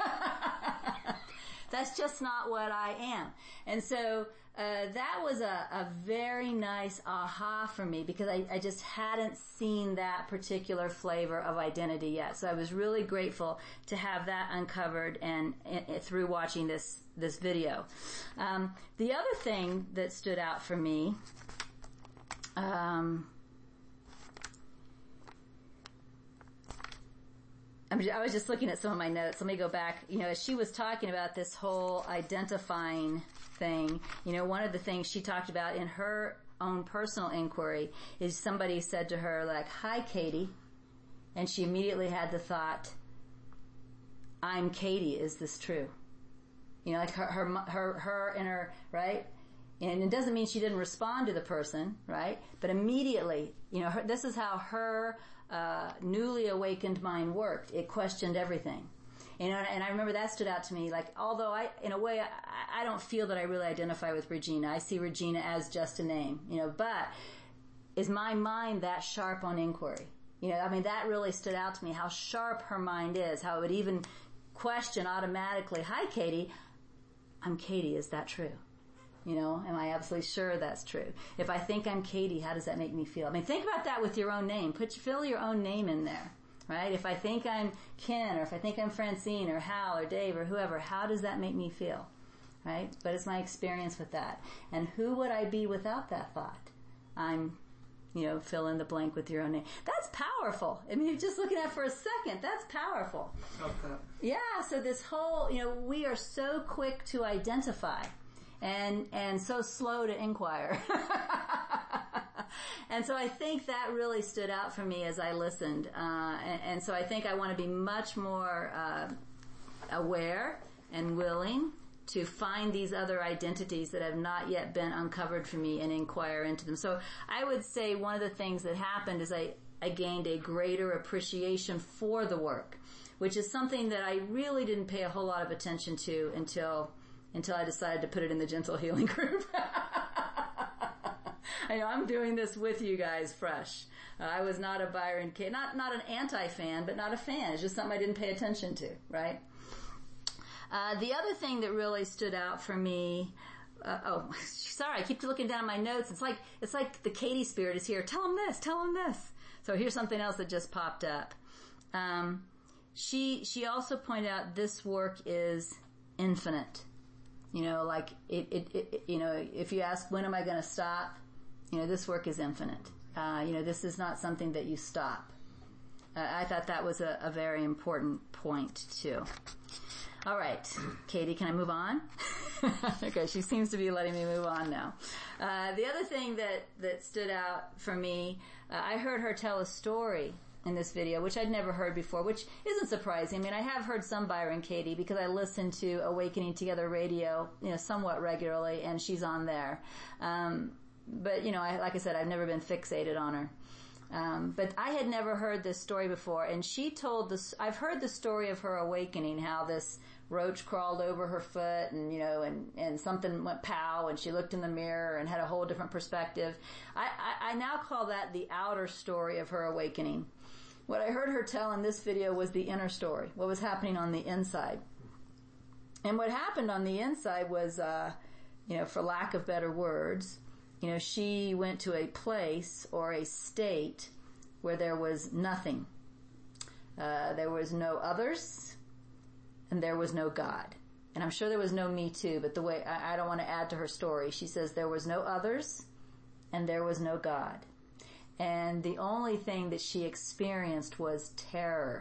That's just not what I am. And so, that was a very nice aha for me because I just hadn't seen that particular flavor of identity yet. So I was really grateful to have that uncovered and through watching this video. The other thing that stood out for me, I was just looking at some of my notes. Let me go back. As she was talking about this whole identifying thing, one of the things she talked about in her own personal inquiry is somebody said to her, like, "Hi, Katie." And she immediately had the thought, "I'm Katie. Is this true?" Like her in her, right? And it doesn't mean she didn't respond to the person, right? But immediately, this is how her newly awakened mind worked. It questioned everything. And I remember that stood out to me. Like, although in a way, I don't feel that I really identify with Regina. I see Regina as just a name, but is my mind that sharp on inquiry? That really stood out to me, how sharp her mind is, how it would even question automatically, "Hi, Katie. I'm Katie. Is that true? Am I absolutely sure that's true? If I think I'm Katie, how does that make me feel?" Think about that with your own name. Fill your own name in there, right? If I think I'm Ken, or if I think I'm Francine, or Hal, or Dave, or whoever, how does that make me feel, right? But it's my experience with that. And who would I be without that thought? I'm, fill in the blank with your own name. That's powerful. Just looking at it for a second, that's powerful. Okay. Yeah, so this whole, we are so quick to identify. And so slow to inquire. And so I think that really stood out for me as I listened. And so I think I want to be much more aware and willing to find these other identities that have not yet been uncovered for me and inquire into them. So I would say one of the things that happened is I gained a greater appreciation for the work, which is something that I really didn't pay a whole lot of attention to until I decided to put it in the Gentle Healing group. I'm doing this with you guys fresh. I was not a Byron Katie, not an anti-fan, but not a fan. It's just something I didn't pay attention to, right? The other thing that really stood out for me, sorry, I keep looking down at my notes. It's like the Katie spirit is here. Tell them this, tell them this. So here's something else that just popped up. She also pointed out this work is infinite. Like if you ask, when am I going to stop? This work is infinite. This is not something that you stop. I thought that was a very important point too. All right, Katie, can I move on? Okay, she seems to be letting me move on now. The other thing that stood out for me, I heard her tell a story in this video, which I'd never heard before, which isn't surprising. I mean, I have heard some Byron Katie because I listen to Awakening Together radio, somewhat regularly, and she's on there. But, like I said, I've never been fixated on her. But I had never heard this story before, and she told this. I've heard the story of her awakening, how this roach crawled over her foot, and and something went pow, and she looked in the mirror and had a whole different perspective. I now call that the outer story of her awakening. What I heard her tell in this video was the inner story, what was happening on the inside. And what happened on the inside was, for lack of better words, she went to a place or a state where there was nothing. There was no others, and there was no God. And I'm sure there was no me too, but the way, I don't want to add to her story. She says there was no others, and there was no God. And the only thing that she experienced was terror.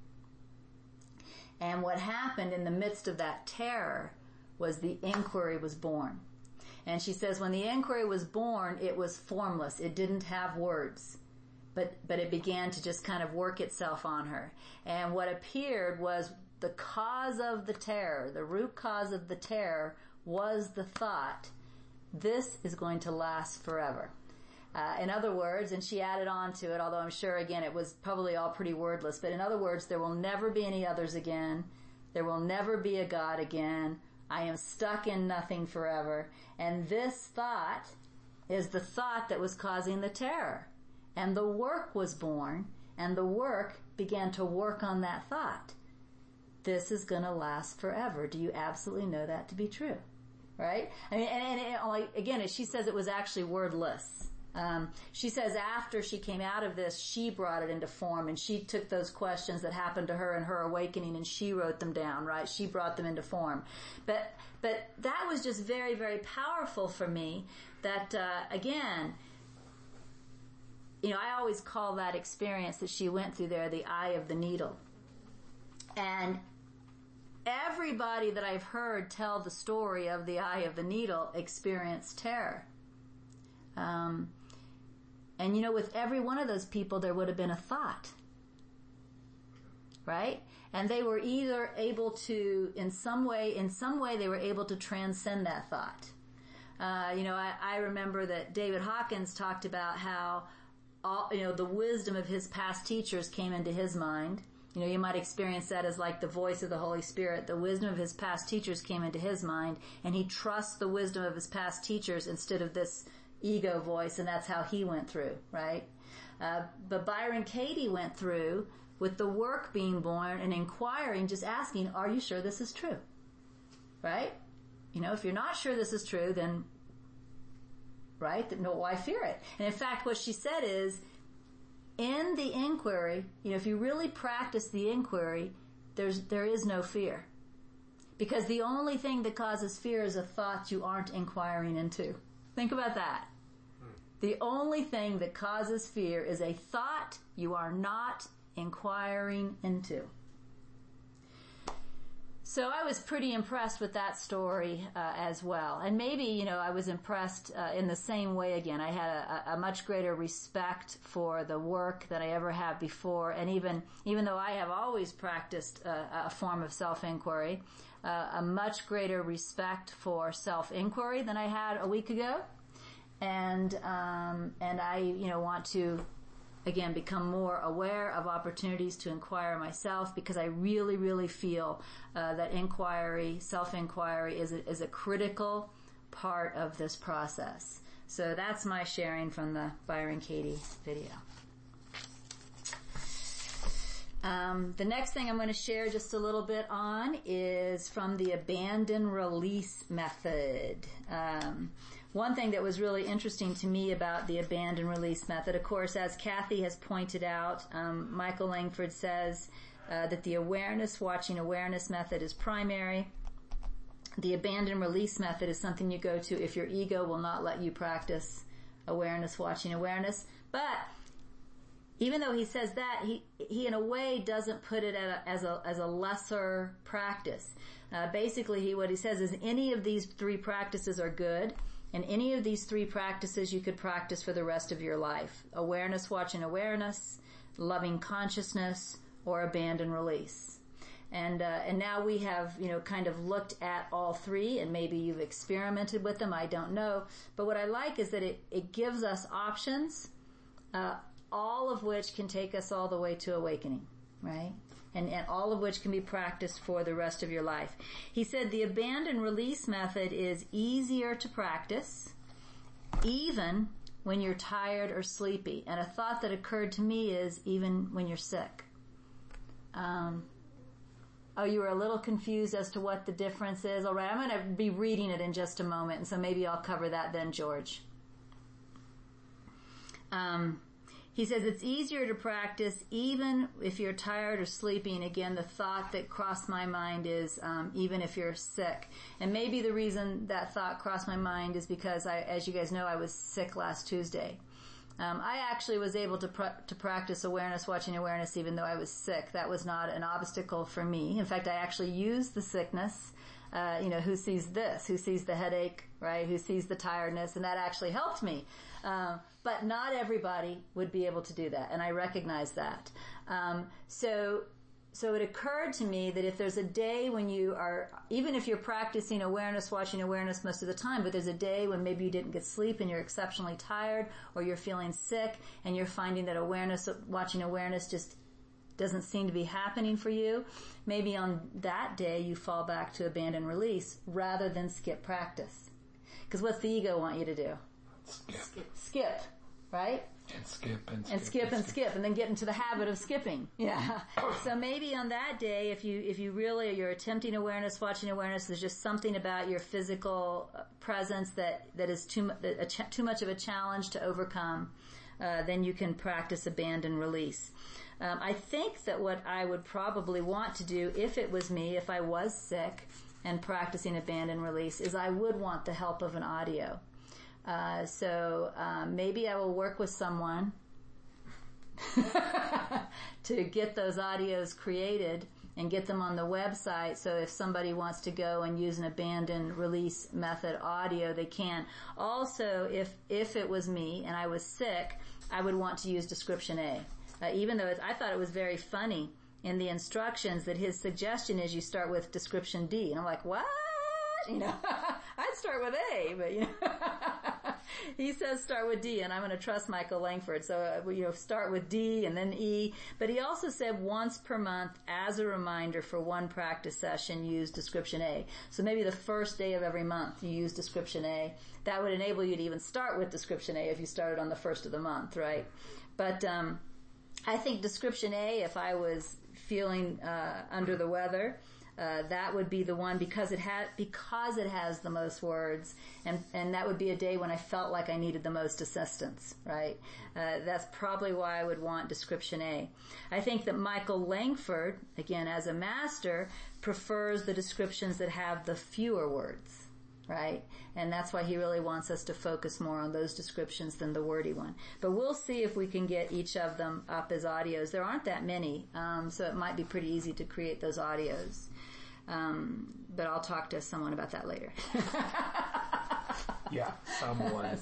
And what happened in the midst of that terror was the inquiry was born. And she says when the inquiry was born, it was formless. It didn't have words. But it began to just kind of work itself on her. And what appeared was the cause of the terror, the root cause of the terror was the thought, this is going to last forever. In other words, and she added on to it, although I'm sure, again, it was probably all pretty wordless, but in other words, there will never be any others again. There will never be a God again. I am stuck in nothing forever. And this thought is the thought that was causing the terror. And the work was born, and the work began to work on that thought. This is going to last forever. Do you absolutely know that to be true? Right? I mean, and again, as she says, it was actually wordless. She says after she came out of this, she brought it into form, and she took those questions that happened to her in her awakening and she wrote them down, right? She brought them into form. But that was just very, very powerful for me that, again, I always call that experience that she went through there the eye of the needle. And everybody that I've heard tell the story of the eye of the needle experienced terror. And with every one of those people, there would have been a thought. Right? And they were either able to, in some way, they were able to transcend that thought. I remember that David Hawkins talked about how all, the wisdom of his past teachers came into his mind. You might experience that as like the voice of the Holy Spirit. The wisdom of his past teachers came into his mind, and he trusts the wisdom of his past teachers instead of this ego voice, and that's how he went through, right? But Byron Katie went through with the work being born and inquiring, just asking, are you sure this is true? Right? If you're not sure this is true, then, right, then why fear it? And in fact, what she said is, in the inquiry, if you really practice the inquiry, there is no fear. Because the only thing that causes fear is a thought you aren't inquiring into. Think about that. The only thing that causes fear is a thought you are not inquiring into. So I was pretty impressed with that story as well. And maybe, I was impressed in the same way again. I had a much greater respect for the work than I ever have before. And even though I have always practiced a form of self-inquiry, a much greater respect for self-inquiry than I had a week ago. And I, want to, again, become more aware of opportunities to inquire myself, because I really, really feel that inquiry, self-inquiry is a critical part of this process. So that's my sharing from the Byron Katie video. The next thing I'm going to share just a little bit on is from the abandon release method. one thing that was really interesting to me about the abandon release method, of course, as Kathy has pointed out, Michael Langford says that the awareness, watching awareness method is primary. The abandon release method is something you go to if your ego will not let you practice awareness, watching awareness. But even though he says that, he in a way doesn't put it as a lesser practice. Basically, what he says is any of these three practices are good, and any of these three practices you could practice for the rest of your life. Awareness, watching awareness, loving consciousness, or abandon release. And now we have, kind of looked at all three, and maybe you've experimented with them, I don't know. But what I like is that it gives us options, all of which can take us all the way to awakening, right? And all of which can be practiced for the rest of your life. He said the abandon release method is easier to practice, even when you're tired or sleepy. And a thought that occurred to me is even when you're sick. You were a little confused as to what the difference is. All right, I'm going to be reading it in just a moment, and so maybe I'll cover that then, George. He says it's easier to practice even if you're tired or sleepy. And again, the thought that crossed my mind is even if you're sick. And maybe the reason that thought crossed my mind is because, as you guys know, I was sick last Tuesday. I actually was able to practice awareness, watching awareness, even though I was sick. That was not an obstacle for me. In fact, I actually used the sickness. Who sees this? Who sees the headache, right? Who sees the tiredness? And that actually helped me. But not everybody would be able to do that, and I recognize that. So it occurred to me that if there's a day when you are, even if you're practicing awareness, watching awareness most of the time, but there's a day when maybe you didn't get sleep and you're exceptionally tired, or you're feeling sick and you're finding that awareness, watching awareness just doesn't seem to be happening for you, maybe on that day you fall back to abandon release rather than skip practice. Because what's the ego want you to do? Skip, right? And skip. And then get into the habit of skipping. Yeah. So maybe on that day, if you really, you're attempting awareness, watching awareness, there's just something about your physical presence that is too much of a challenge to overcome, then you can practice abandon release. I think that what I would probably want to do if it was me, if I was sick and practicing abandon release, is I would want the help of an audio. So maybe I will work with someone to get those audios created and get them on the website, so if somebody wants to go and use an abandon release method audio, they can. Also, if it was me and I was sick, I would want to use Description A. Even though I thought it was very funny in the instructions that his suggestion is you start with Description D. And I'm like, what? I'd start with A, but he says start with D, and I'm going to trust Michael Langford. So, start with D and then E. But he also said once per month, as a reminder for one practice session, use Description A. So maybe the first day of every month you use Description A. That would enable you to even start with Description A if you started on the first of the month, right? But I think Description A, if I was feeling under the weather, that would be the one because it has the most words, and that would be a day when I felt like I needed the most assistance, right? That's probably why I would want Description A. I think that Michael Langford, again as a master, prefers the descriptions that have the fewer words, right? And that's why he really wants us to focus more on those descriptions than the wordy one. But we'll see if we can get each of them up as audios. There aren't that many, so it might be pretty easy to create those audios. But I'll talk to someone about that later. Yeah, someone.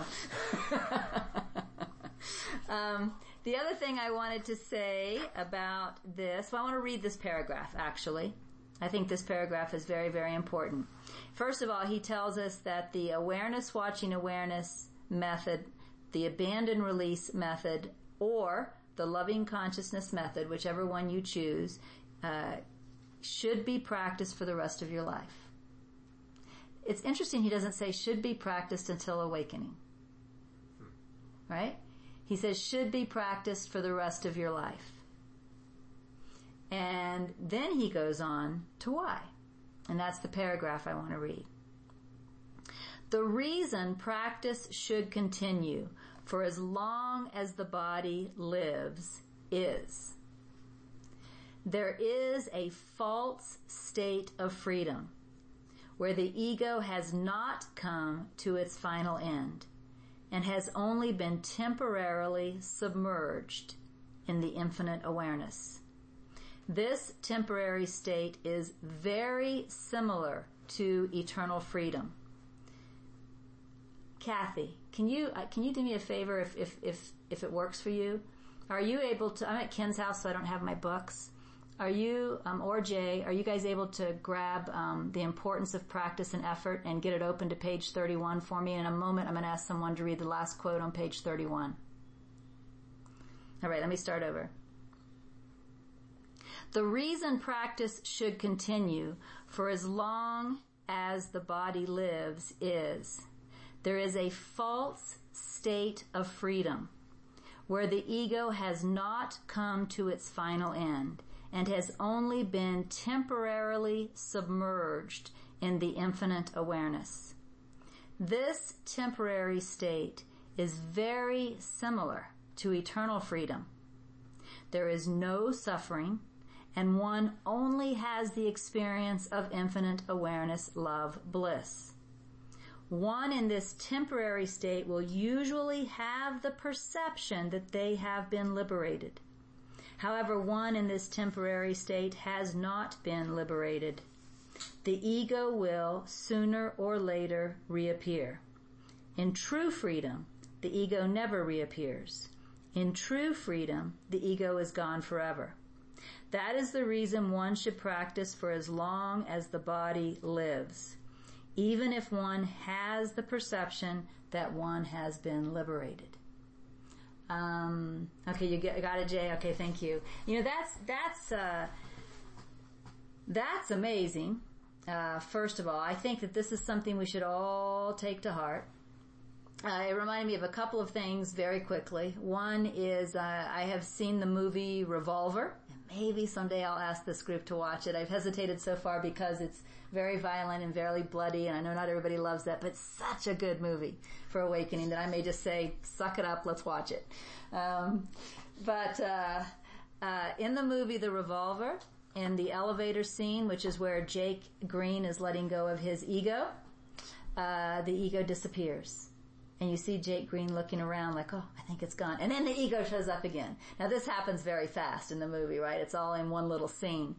The other thing I wanted to say about this, I want to read this paragraph, actually. I think this paragraph is very, very important. First of all, he tells us that the awareness, watching awareness method, the abandon release method, or the loving consciousness method, whichever one you choose, should be practiced for the rest of your life. It's interesting he doesn't say should be practiced until awakening. Right? He says should be practiced for the rest of your life. And then he goes on to why. And that's the paragraph I want to read. The reason practice should continue for as long as the body lives is there is a false state of freedom where the ego has not come to its final end and has only been temporarily submerged in the infinite awareness. This temporary state is very similar to eternal freedom. Kathy, can you do me a favor if it works for you? Are you able to, I'm at Ken's house so I don't have my books. Are you, or Jay, are you guys able to grab The Importance of Practice and Effort and get it open to page 31 for me? In a moment, I'm going to ask someone to read the last quote on page 31. All right, let me start over. The reason practice should continue for as long as the body lives is there is a false state of freedom where the ego has not come to its final end and has only been temporarily submerged in the infinite awareness. This temporary state is very similar to eternal freedom. There is no suffering, and one only has the experience of infinite awareness, love, bliss. One in this temporary state will usually have the perception that they have been liberated. However, one in this temporary state has not been liberated. The ego will, sooner or later, reappear. In true freedom, the ego never reappears. In true freedom, the ego is gone forever. That is the reason one should practice for as long as the body lives, even if one has the perception that one has been liberated. Okay, you got it, Jay. Okay, thank you. You know, that's amazing. First of all, I think that this is something we should all take to heart. It reminded me of a couple of things very quickly. One is I have seen the movie Revolver. Maybe someday I'll ask this group to watch it. I've hesitated so far because it's very violent and very bloody, and I know not everybody loves that, but it's such a good movie for awakening that I may just say, suck it up, let's watch it. But in the movie The Revolver, in the elevator scene, which is where Jake Green is letting go of his ego, the ego disappears. And you see Jake Green looking around like, oh, I think it's gone. And then the ego shows up again. Now this happens very fast in the movie, right? It's all in one little scene.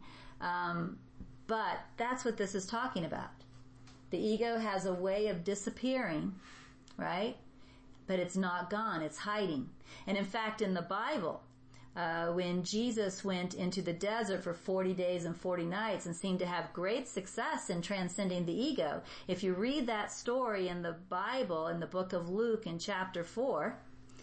But that's what this is talking about. The ego has a way of disappearing, right? But it's not gone. It's hiding. And in fact, in the Bible, when Jesus went into the desert for 40 days and 40 nights and seemed to have great success in transcending the ego, if you read that story in the Bible, in the book of Luke in chapter 4,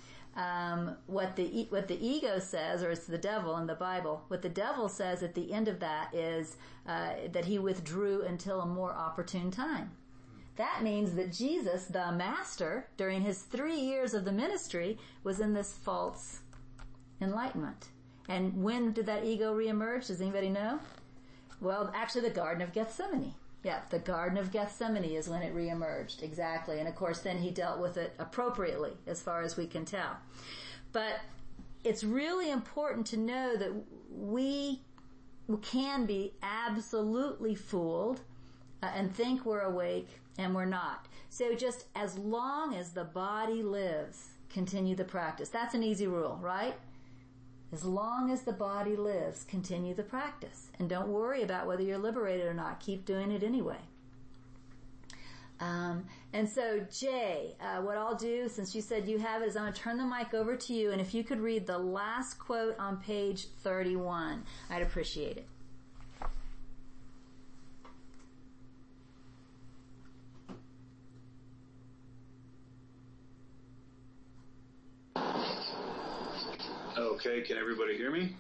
what the ego says, or it's the devil in the Bible, what the devil says at the end of that is that he withdrew until a more opportune time. That means that Jesus, the master, during his 3 years of the ministry, was in this false enlightenment. And when did that ego reemerge? Does anybody know? Well, actually the Garden of Gethsemane. Yeah, the Garden of Gethsemane is when it reemerged. Exactly. And of course then he dealt with it appropriately, as far as we can tell. But it's really important to know that we can be absolutely fooled and think we're awake, and we're not. So just as long as the body lives, continue the practice. That's an easy rule, right? As long as the body lives, continue the practice. And don't worry about whether you're liberated or not. Keep doing it anyway. And so, Jay, what I'll do, since you said you have it, is I'm going to turn the mic over to you. And if you could read the last quote on page 31, I'd appreciate it. Okay, can everybody hear me?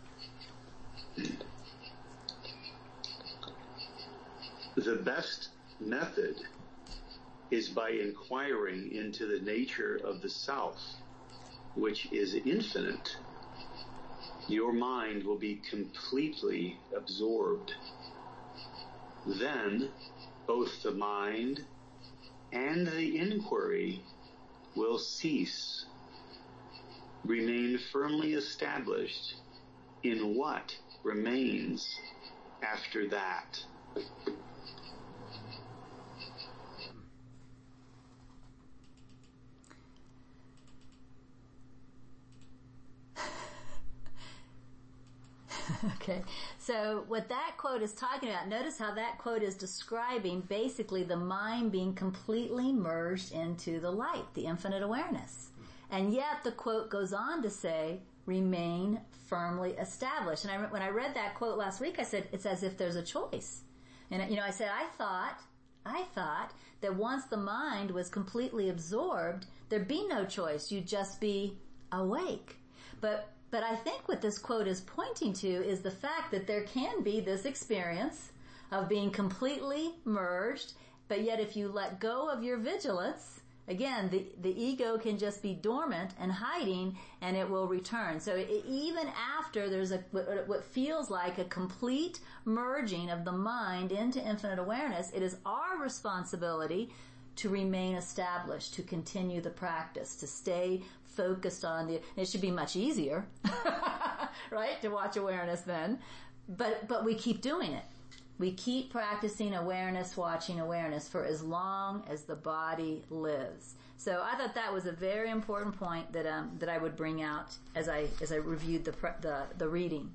The best method is by inquiring into the nature of the self, which is infinite. Your mind will be completely absorbed. Then, both the mind and the inquiry will cease. Remain firmly established in what remains after that. Okay, so what that quote is talking about, notice how that quote is describing basically the mind being completely merged into the light, the infinite awareness. And yet the quote goes on to say, remain firmly established. And when I read that quote last week, I said, it's as if there's a choice. And, I said, I thought that once the mind was completely absorbed, there'd be no choice. You'd just be awake. But I think what this quote is pointing to is the fact that there can be this experience of being completely merged, but yet if you let go of your vigilance, again, the ego can just be dormant and hiding, and it will return. So even after there's what feels like a complete merging of the mind into infinite awareness, it is our responsibility to remain established, to continue the practice, to stay focused on it should be much easier, right, to watch awareness then, but we keep doing it. We keep practicing awareness, watching awareness for as long as the body lives. So I thought that was a very important point that I would bring out as I reviewed the reading.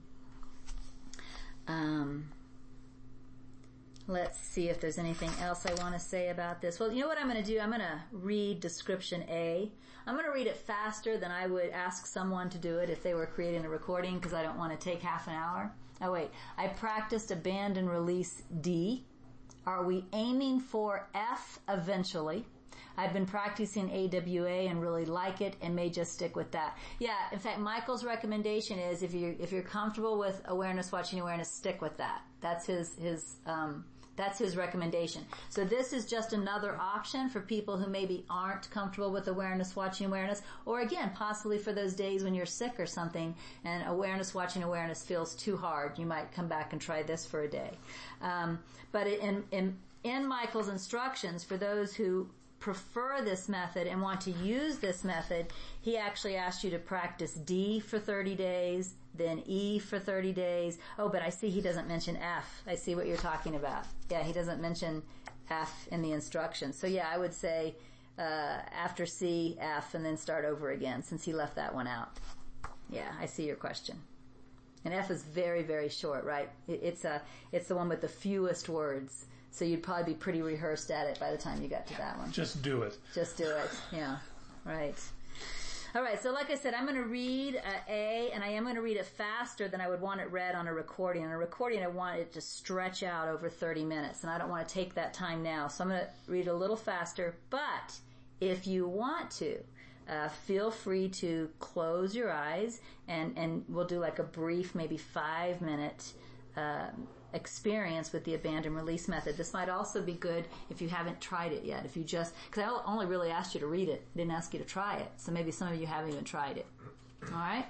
Let's see if there's anything else I want to say about this. Well, you know what I'm going to do? I'm going to read description A. I'm going to read it faster than I would ask someone to do it if they were creating a recording, because I don't want to take half an hour. Oh, wait. I practiced abandon release D. Are we aiming for F eventually? I've been practicing AWA and really like it and may just stick with that. Yeah, in fact, Michael's recommendation is if you're comfortable with awareness, watching awareness, stick with that. That's his recommendation. So this is just another option for people who maybe aren't comfortable with awareness, watching awareness, or again, possibly for those days when you're sick or something and awareness, watching awareness feels too hard. You might come back and try this for a day. But in Michael's instructions, for those who prefer this method and want to use this method, he actually asked you to practice D for 30 days, then E for 30 days. Oh, but I see he doesn't mention F. I see what you're talking about. Yeah, he doesn't mention F in the instructions. So yeah, I would say after C, F, and then start over again, since he left that one out. Yeah, I see your question. And F is very, very short, right? It's the one with the fewest words. So you'd probably be pretty rehearsed at it by the time you got to that one. Just do it. Just do it. Yeah. Right. All right. So like I said, I'm going to read A, and I am going to read it faster than I would want it read on a recording. On a recording, I want it to stretch out over 30 minutes, and I don't want to take that time now. So I'm going to read a little faster. But if you want to, feel free to close your eyes, and we'll do like a brief, maybe 5-minute experience with the abandon release method. This might also be good if you haven't tried it yet. If you just, because I only really asked you to read it, didn't ask you to try it. So maybe some of you haven't even tried it. All right?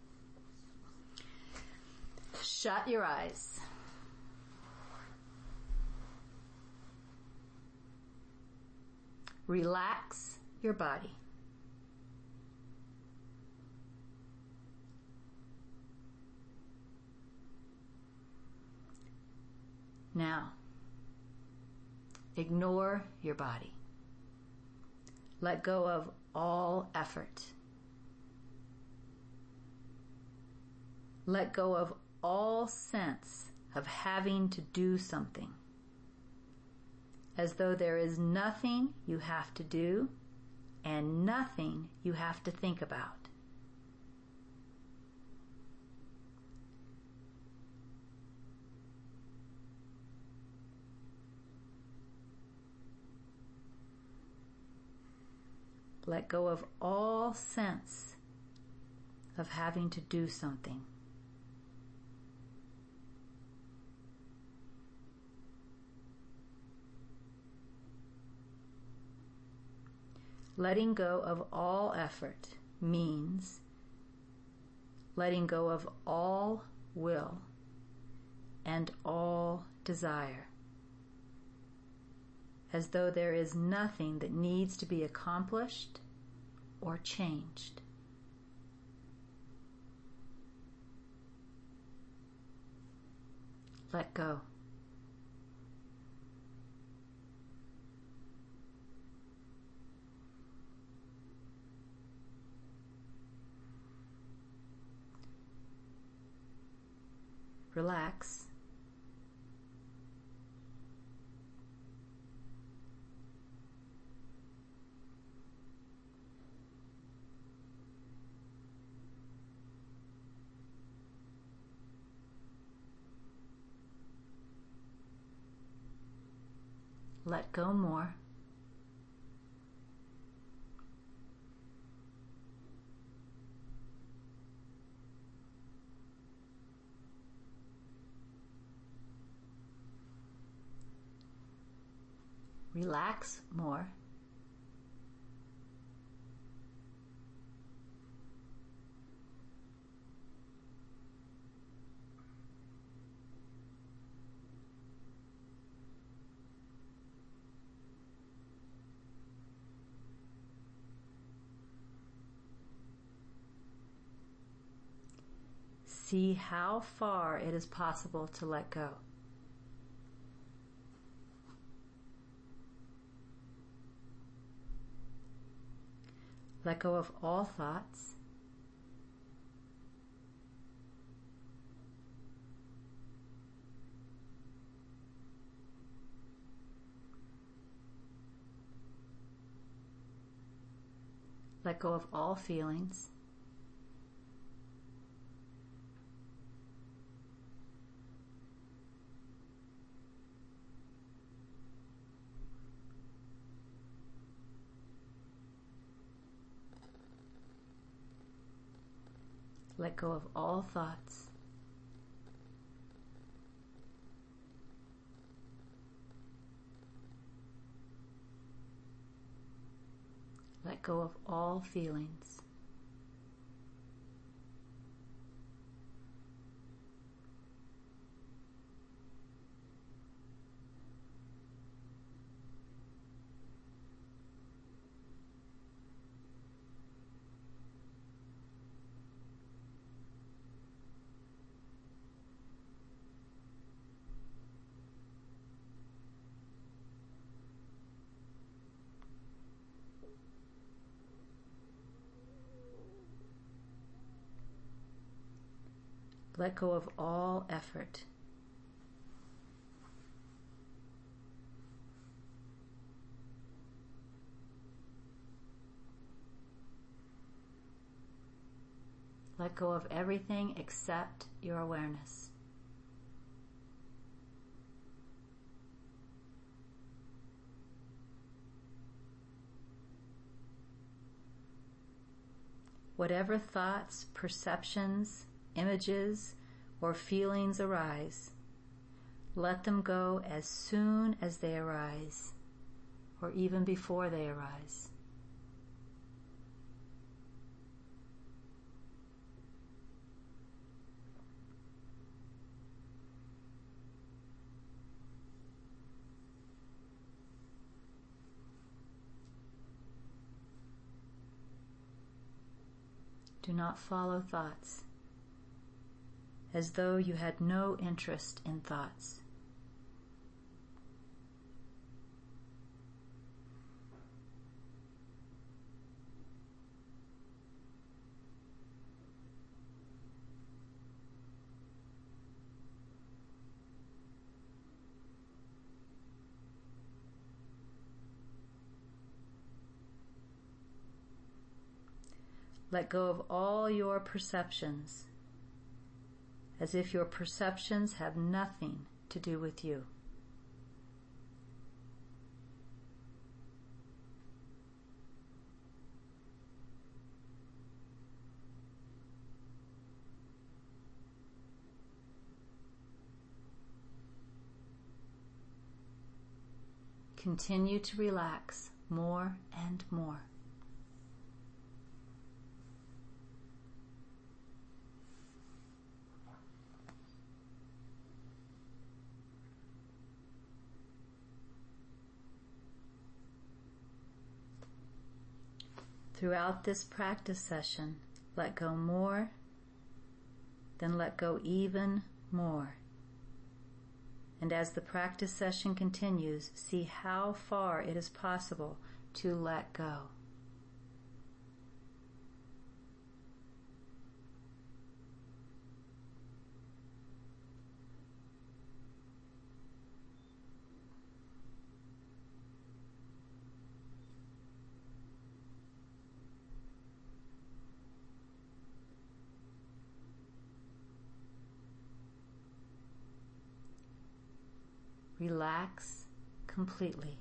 Shut your eyes. Relax your body. Now, ignore your body. Let go of all effort. Let go of all sense of having to do something, as though there is nothing you have to do and nothing you have to think about. Let go of all sense of having to do something. Letting go of all effort means letting go of all will and all desire. as though there is nothing that needs to be accomplished or changed. Let go. Relax. Let go more. Relax more. See how far it is possible to let go. Let go of all thoughts. Let go of all feelings. Let go of all thoughts. Let go of all feelings. Let go of all effort. Let go of everything except your awareness. Whatever thoughts, perceptions, images, or feelings arise, let them go as soon as they arise, or even before they arise. Do not follow thoughts, as though you had no interest in thoughts. Let go of all your perceptions, as if your perceptions have nothing to do with you. Continue to relax more and more. Throughout this practice session, let go more, then let go even more. And as the practice session continues, see how far it is possible to let go. Relax completely.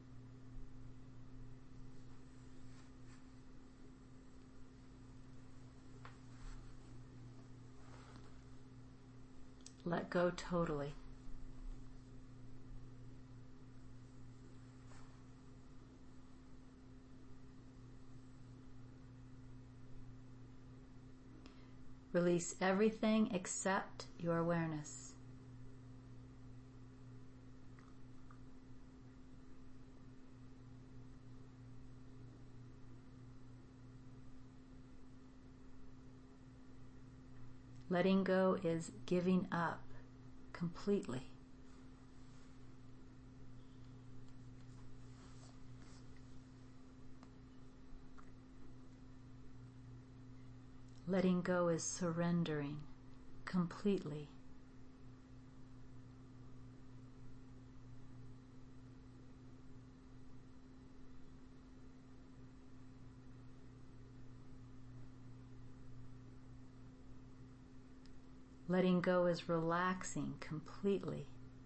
Let go totally. Release everything except your awareness. Letting go is giving up completely. Letting go is surrendering completely. Letting go is relaxing completely.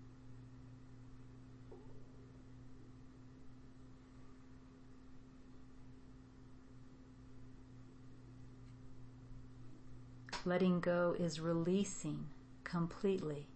Letting go is releasing completely.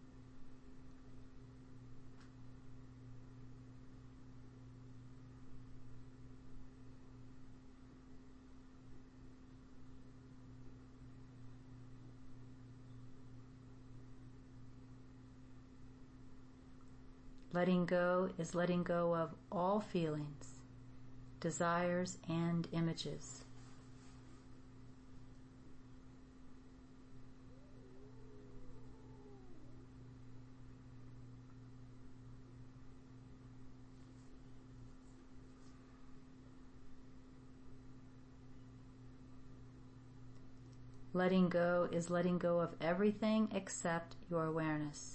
Letting go is letting go of all feelings, desires, and images. Letting go is letting go of everything except your awareness.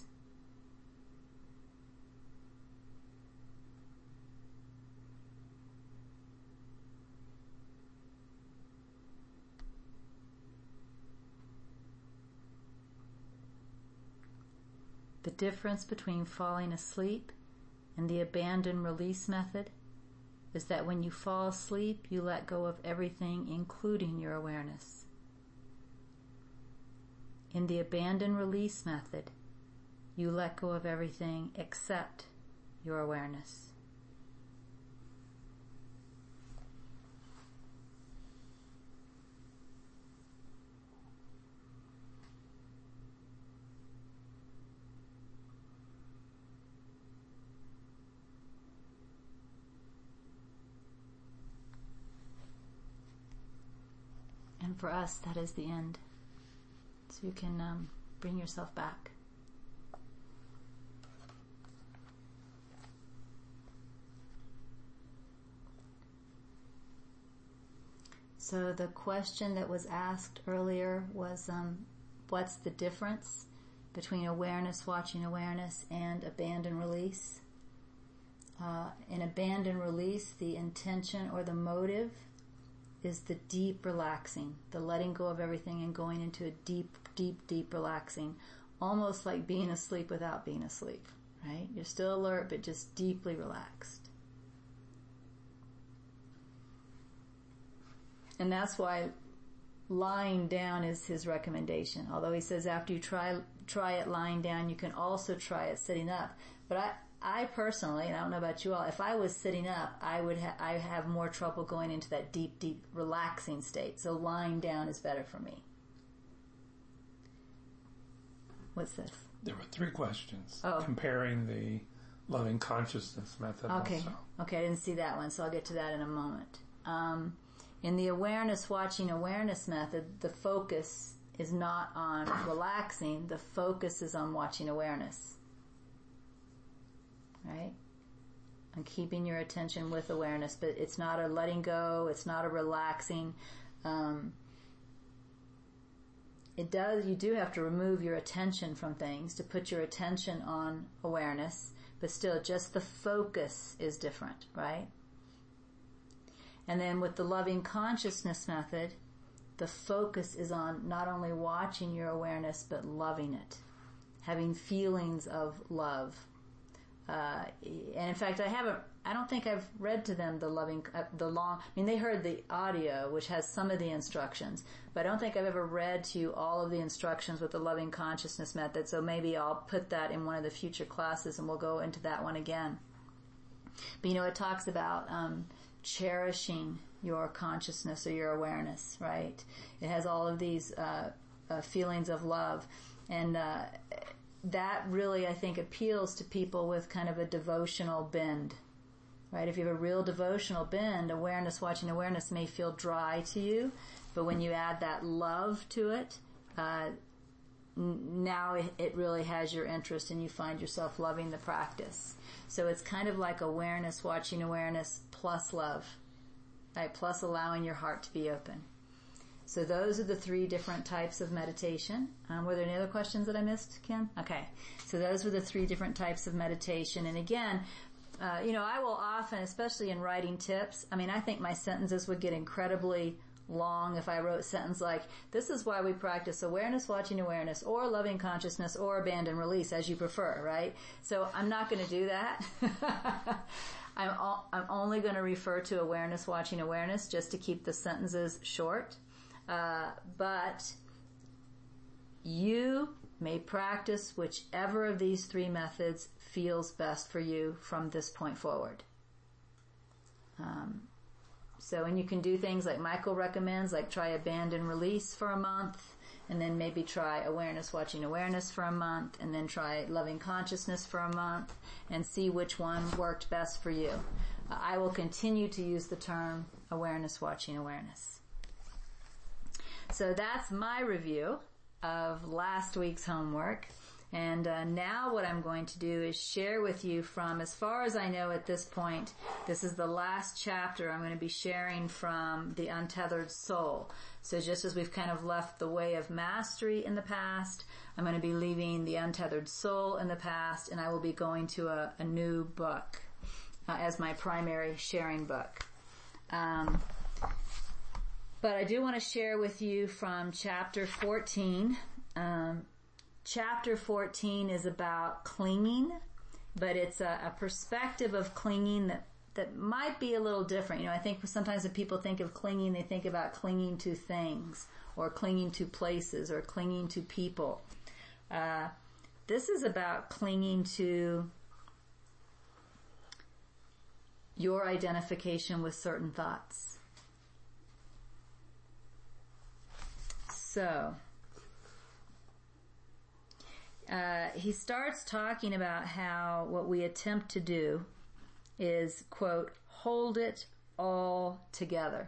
The difference between falling asleep and the abandon release method is that when you fall asleep, you let go of everything, including your awareness. In the abandon release method, you let go of everything except your awareness. And for us, that is the end. So you can bring yourself back. So the question that was asked earlier was, what's the difference between awareness, watching awareness, and abandon release? In abandon release, the intention or the motive is the deep relaxing, the letting go of everything and going into a deep relaxing, almost like being asleep without being asleep, right? You're still alert, but just deeply relaxed. And that's why lying down is his recommendation. Although he says after you try it lying down, you can also try it sitting up. But I personally, and I don't know about you all, if I was sitting up, I have more trouble going into that deep relaxing state. So lying down is better for me. What's this? There were 3 questions comparing the loving consciousness method. Okay. Also. Okay, I didn't see that one, so I'll get to that in a moment. In the awareness, watching awareness method, the focus is not on relaxing, the focus is on watching awareness. Right? On keeping your attention with awareness, but it's not a letting go, it's not a relaxing. You do have to remove your attention from things to put your attention on awareness, but still just the focus is different, right? And then with the loving consciousness method, the focus is on not only watching your awareness, but loving it, having feelings of love. And in fact, I don't think I've read to them they heard the audio, which has some of the instructions, but I don't think I've ever read to you all of the instructions with the loving consciousness method, so maybe I'll put that in one of the future classes and we'll go into that one again. But it talks about cherishing your consciousness or your awareness, right? It has all of these feelings of love, and that really, I think, appeals to people with kind of a devotional bend, right? If you have a real devotional bend, awareness, watching awareness may feel dry to you, but when you add that love to it, now it really has your interest and you find yourself loving the practice. So it's kind of like awareness, watching awareness plus love, right? Plus allowing your heart to be open. So those are the 3 different types of meditation. Were there any other questions that I missed, Ken? Okay. So those were the 3 different types of meditation. And again, I will often, especially in writing tips, I think my sentences would get incredibly long if I wrote a sentence like, this is why we practice awareness, watching awareness, or loving consciousness, or abandon release, as you prefer, right? So I'm not going to do that. I'm only going to refer to awareness, watching awareness, just to keep the sentences short. But you may practice whichever of these 3 methods feels best for you from this point forward. And you can do things like Michael recommends, like try abandon release for a month, and then maybe try awareness, watching awareness for a month, and then try loving consciousness for a month, and see which one worked best for you. I will continue to use the term awareness, watching awareness. So that's my review of last week's homework. And now what I'm going to do is share with you from, as far as I know at this point, this is the last chapter I'm going to be sharing from The Untethered Soul. So just as we've kind of left the way of mastery in the past, I'm going to be leaving The Untethered Soul in the past, and I will be going to a new book as my primary sharing book. But I do want to share with you from chapter 14. Chapter 14 is about clinging, but it's a perspective of clinging that might be a little different. I think sometimes when people think of clinging, they think about clinging to things, or clinging to places, or clinging to people. This is about clinging to your identification with certain thoughts. So, he starts talking about how what we attempt to do is, quote, hold it all together.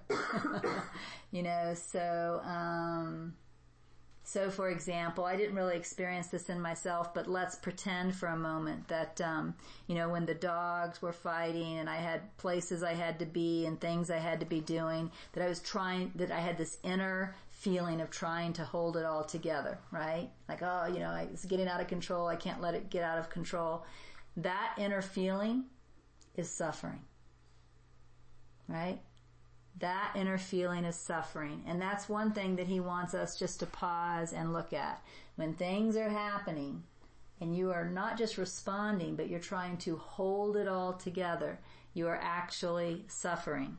So for example, I didn't really experience this in myself, but let's pretend for a moment that, when the dogs were fighting and I had places I had to be and things I had to be doing, that I had this inner feeling of trying to hold it all together, right? Like, it's getting out of control. I can't let it get out of control. That inner feeling is suffering, right? That inner feeling is suffering. And that's one thing that he wants us just to pause and look at. When things are happening and you are not just responding, but you're trying to hold it all together, you are actually suffering.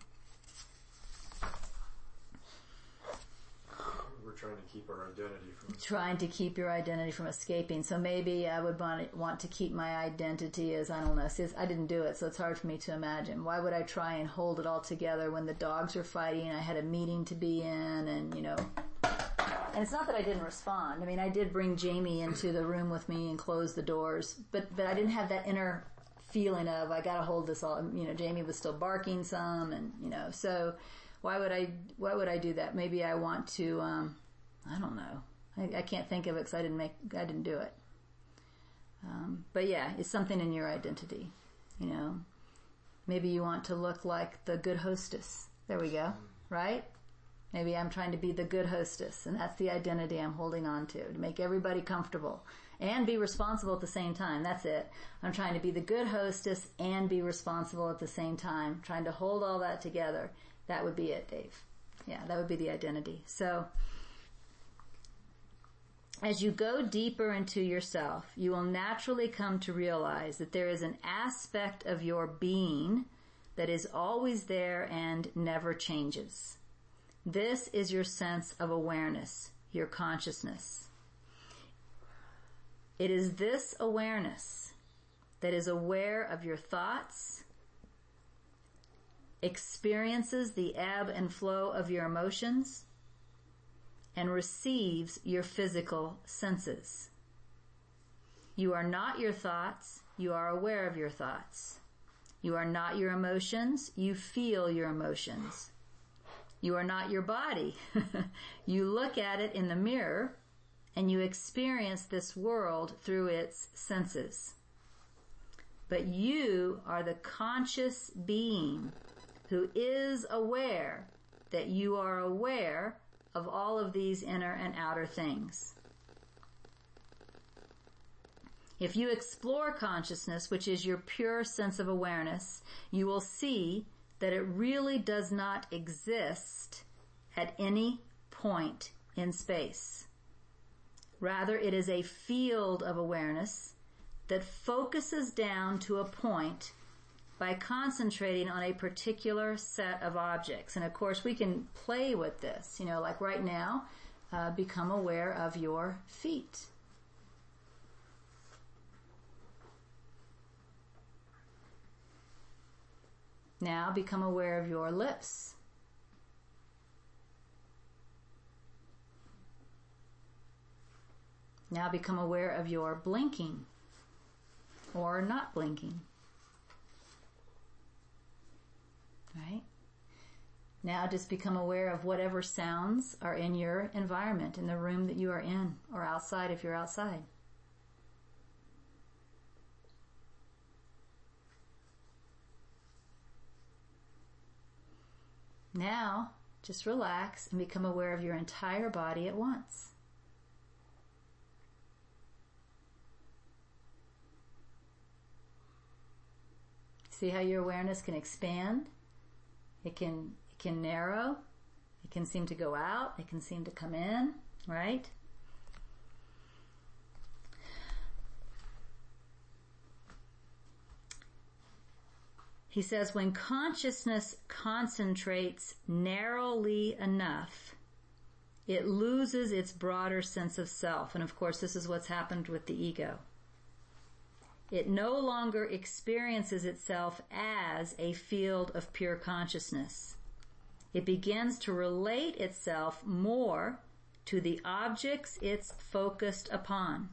Trying to keep our identity from trying to keep your identity from escaping. So maybe I would want to keep my identity as, I don't know, I didn't do it, so it's hard for me to imagine. Why would I try and hold it all together when the dogs were fighting, I had a meeting to be in, and and it's not that I didn't respond. I mean, I did bring Jamie into the room with me and close the doors, but I didn't have that inner feeling of, I gotta hold this all, Jamie was still barking some, and so why would I do that? Maybe I want to, I don't know. I can't think of it because I didn't do it. But yeah, it's something in your identity, you know. Maybe you want to look like the good hostess. There we go, right? Maybe I'm trying to be the good hostess, and that's the identity I'm holding on to make everybody comfortable and be responsible at the same time. That's it. I'm trying to be the good hostess and be responsible at the same time, trying to hold all that together. That would be it, Dave. Yeah, that would be the identity. So, as you go deeper into yourself, you will naturally come to realize that there is an aspect of your being that is always there and never changes. This is your sense of awareness, your consciousness. It is this awareness that is aware of your thoughts, experiences the ebb and flow of your emotions, and receives your physical senses. You are not your thoughts, you are aware of your thoughts. You are not your emotions, you feel your emotions. You are not your body. You look at it in the mirror and you experience this world through its senses. But you are the conscious being who is aware that you are aware of all of these inner and outer things. If you explore consciousness, which is your pure sense of awareness, you will see that it really does not exist at any point in space. Rather, it is a field of awareness that focuses down to a point by concentrating on a particular set of objects. And of course, we can play with this. You know, like right now, become aware of your feet. Now become aware of your lips. Now become aware of your blinking or not blinking. Right? Now just become aware of whatever sounds are in your environment, in the room that you are in, or outside if you're outside. Now, just relax and become aware of your entire body at once. See how your awareness can expand? It can narrow. It can seem to go out. It can seem to come in, right? He says, when consciousness concentrates narrowly enough, it loses its broader sense of self. And of course, this is what's happened with the ego. It no longer experiences itself as a field of pure consciousness. It begins to relate itself more to the objects it's focused upon.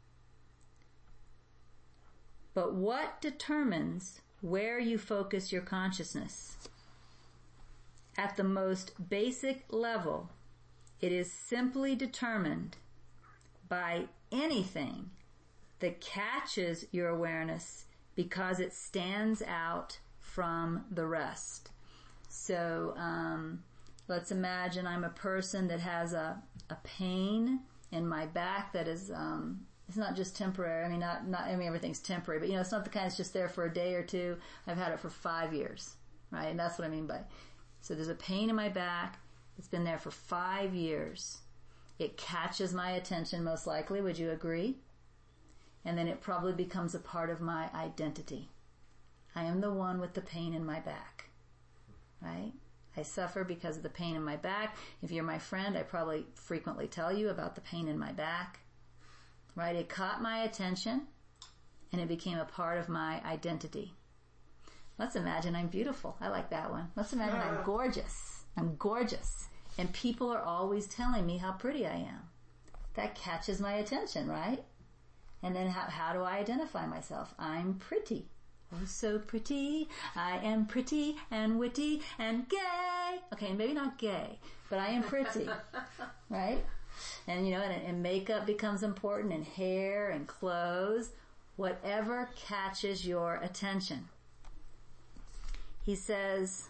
But what determines where you focus your consciousness? At the most basic level, it is simply determined by anything that catches your awareness because it stands out from the rest. So let's imagine I'm a person that has a pain in my back that is it's not just temporary. I mean everything's temporary, but it's not the kind that's just there for a day or two. I've had it for 5 years, right? And that's what I mean by, so there's a pain in my back. It's been there for 5 years. It catches my attention most likely. Would you agree? And then it probably becomes a part of my identity. I am the one with the pain in my back, right? I suffer because of the pain in my back. If you're my friend, I probably frequently tell you about the pain in my back, right? It caught my attention and it became a part of my identity. Let's imagine I'm beautiful. I like that one. Let's imagine I'm gorgeous. I'm gorgeous. And people are always telling me how pretty I am. That catches my attention, right? And then how do I identify myself? I'm pretty. Oh, so pretty. I am pretty and witty and gay. Okay, maybe not gay, but I am pretty, right? And, and makeup becomes important, and hair and clothes, whatever catches your attention. He says,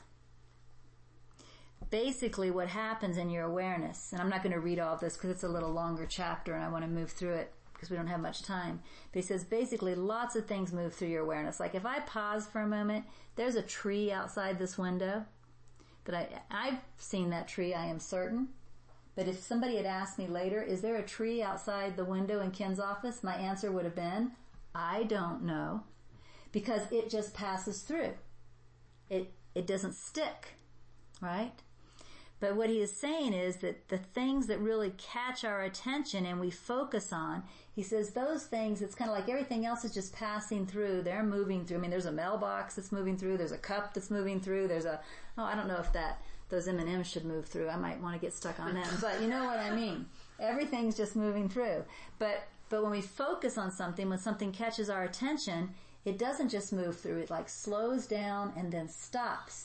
basically what happens in your awareness, and I'm not going to read all of this because it's a little longer chapter and I want to move through it because we don't have much time. But he says basically lots of things move through your awareness. Like if I pause for a moment, there's a tree outside this window that I've seen that tree, I am certain. But if somebody had asked me later, is there a tree outside the window in Ken's office? My answer would have been, I don't know. Because it just passes through. It doesn't stick, right? But what he is saying is that the things that really catch our attention and we focus on, he says those things, it's kind of like everything else is just passing through. They're moving through. I mean, there's a mailbox that's moving through. There's a cup that's moving through. I don't know if those M&Ms should move through. I might want to get stuck on them. But you know what I mean. Everything's just moving through. But when we focus on something, when something catches our attention, it doesn't just move through. It like slows down and then stops.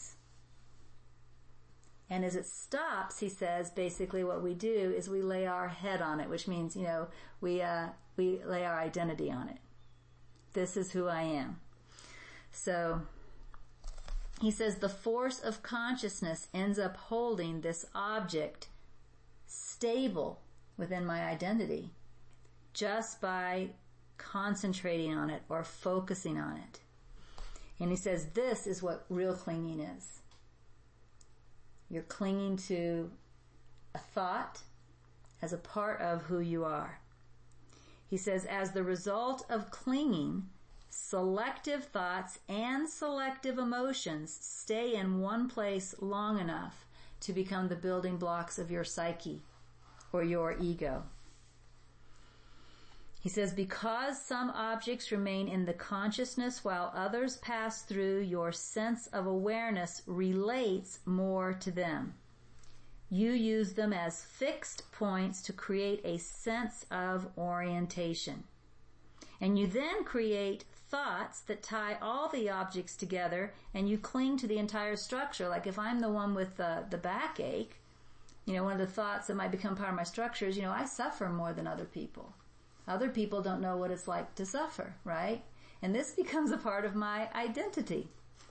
And as it stops, he says, basically what we do is we lay our head on it, which means, we lay our identity on it. This is who I am. So, he says the force of consciousness ends up holding this object stable within my identity just by concentrating on it or focusing on it. And he says this is what real clinging is. You're clinging to a thought as a part of who you are. He says, as the result of clinging, selective thoughts and selective emotions stay in one place long enough to become the building blocks of your psyche or your ego. He says, because some objects remain in the consciousness while others pass through, your sense of awareness relates more to them. You use them as fixed points to create a sense of orientation. And you then create thoughts that tie all the objects together, and you cling to the entire structure. Like if I'm the one with the backache, one of the thoughts that might become part of my structure is, I suffer more than other people. Other people don't know what it's like to suffer, right? And this becomes a part of my identity.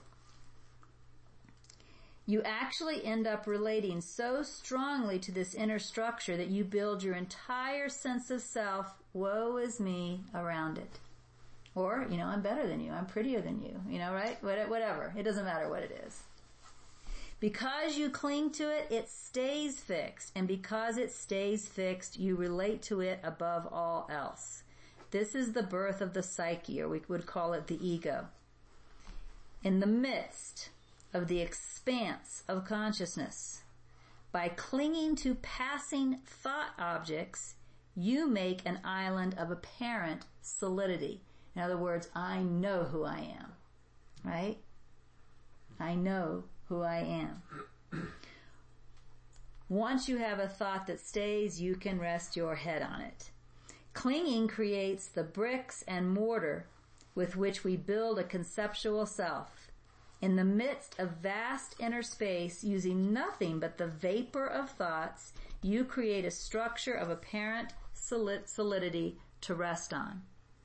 You actually end up relating so strongly to this inner structure that you build your entire sense of self, woe is me, around it. Or, I'm better than you, I'm prettier than you, right? Whatever. It doesn't matter what it is. Because you cling to it, it stays fixed. And because it stays fixed, you relate to it above all else. This is the birth of the psyche, or we would call it the ego. In the midst of the expanse of consciousness, by clinging to passing thought objects, you make an island of apparent solidity. In other words, I know who I am, right? I know who I am. Once you have a thought that stays, you can rest your head on it. Clinging creates the bricks and mortar with which we build a conceptual self. In the midst of vast inner space, using nothing but the vapor of thoughts, you create a structure of apparent solidity to rest on.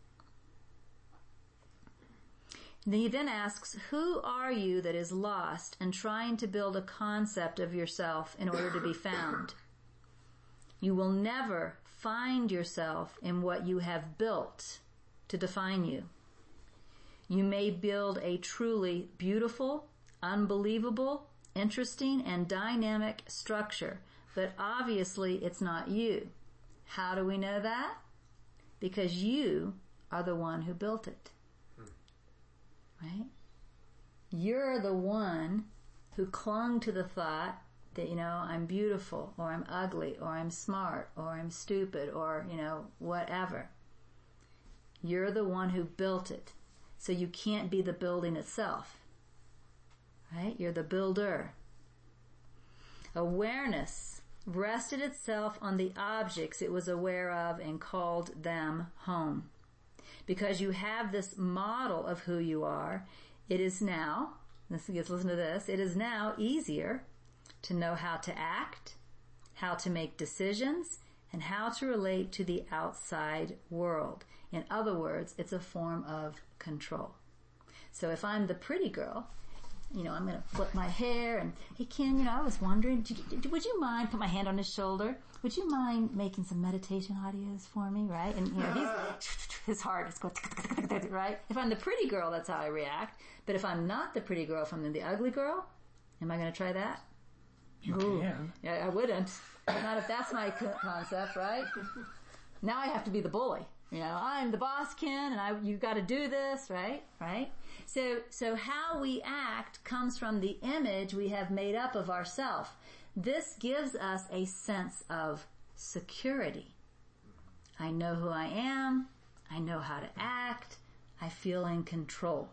He then asks, who are you that is lost and trying to build a concept of yourself in order to be found? You will never find yourself in what you have built to define you. You may build a truly beautiful, unbelievable, interesting, and dynamic structure, but obviously it's not you. How do we know that? Because you are the one who built it. Right? You're the one who clung to the thought that, I'm beautiful, or I'm ugly, or I'm smart, or I'm stupid, or, whatever. You're the one who built it. So you can't be the building itself. Right? You're the builder. Awareness rested itself on the objects it was aware of and called them home. Because you have this model of who you are, it is now, listen to this, it is now easier to know how to act, how to make decisions, and how to relate to the outside world. In other words, it's a form of control. So if I'm the pretty girl, I'm going to flip my hair and, hey Ken, I was wondering, would you mind, put my hand on his shoulder, would you mind making some meditation audios for me, right? And his heart is going, right? If I'm the pretty girl, that's how I react. But if I'm not the pretty girl, if I'm the ugly girl, am I going to try that? You can. Yeah, I wouldn't. Not if that's my concept, right? Now I have to be the bully. I'm the boss, Ken, and you got to do this, right? Right? So how we act comes from the image we have made up of ourselves. This gives us a sense of security. I know who I am. I know how to act. I feel in control.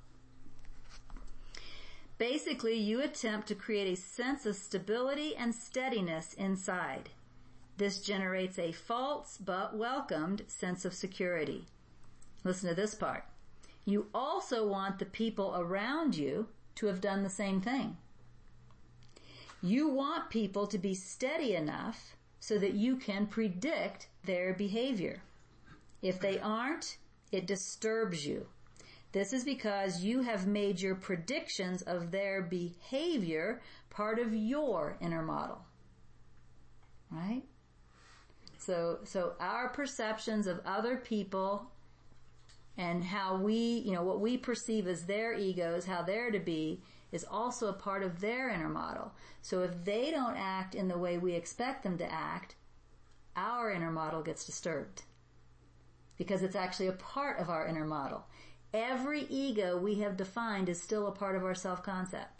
Basically, you attempt to create a sense of stability and steadiness inside. This generates a false but welcomed sense of security. Listen to this part. You also want the people around you to have done the same thing. You want people to be steady enough so that you can predict their behavior. If they aren't, it disturbs you. This is because you have made your predictions of their behavior part of your inner model. Right? So our perceptions of other people and how what we perceive as their egos, how they're to be, is also a part of their inner model. So if they don't act in the way we expect them to act, our inner model gets disturbed. Because it's actually a part of our inner model. Every ego we have defined is still a part of our self-concept.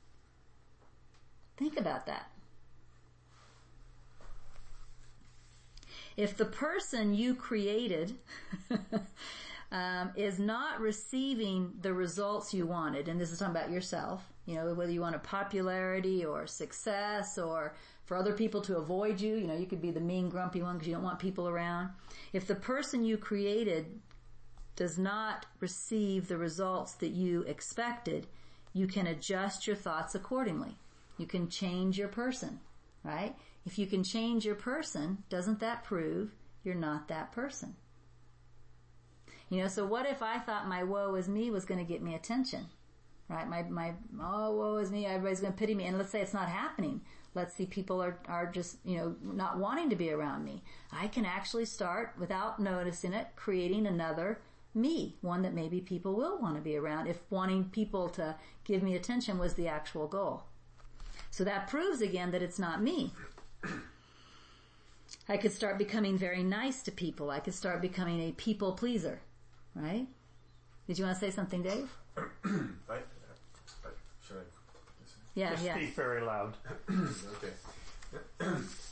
Think about that. If the person you created is not receiving the results you wanted, and this is talking about yourself, whether you want a popularity or success or for other people to avoid you, you could be the mean, grumpy one because you don't want people around. If the person you created does not receive the results that you expected, you can adjust your thoughts accordingly. You can change your person, right? If you can change your person, doesn't that prove you're not that person? So what if I thought my woe is me was going to get me attention, right? My woe is me, everybody's going to pity me. And let's say it's not happening. Let's see people are just, not wanting to be around me. I can actually start, without noticing it, creating another me, one that maybe people will want to be around if wanting people to give me attention was the actual goal. So that proves again that it's not me. I could start becoming very nice to people. I could start becoming a people pleaser, right? Did you want to say something, Dave? Should I? Yeah, Just speak very loud. Okay.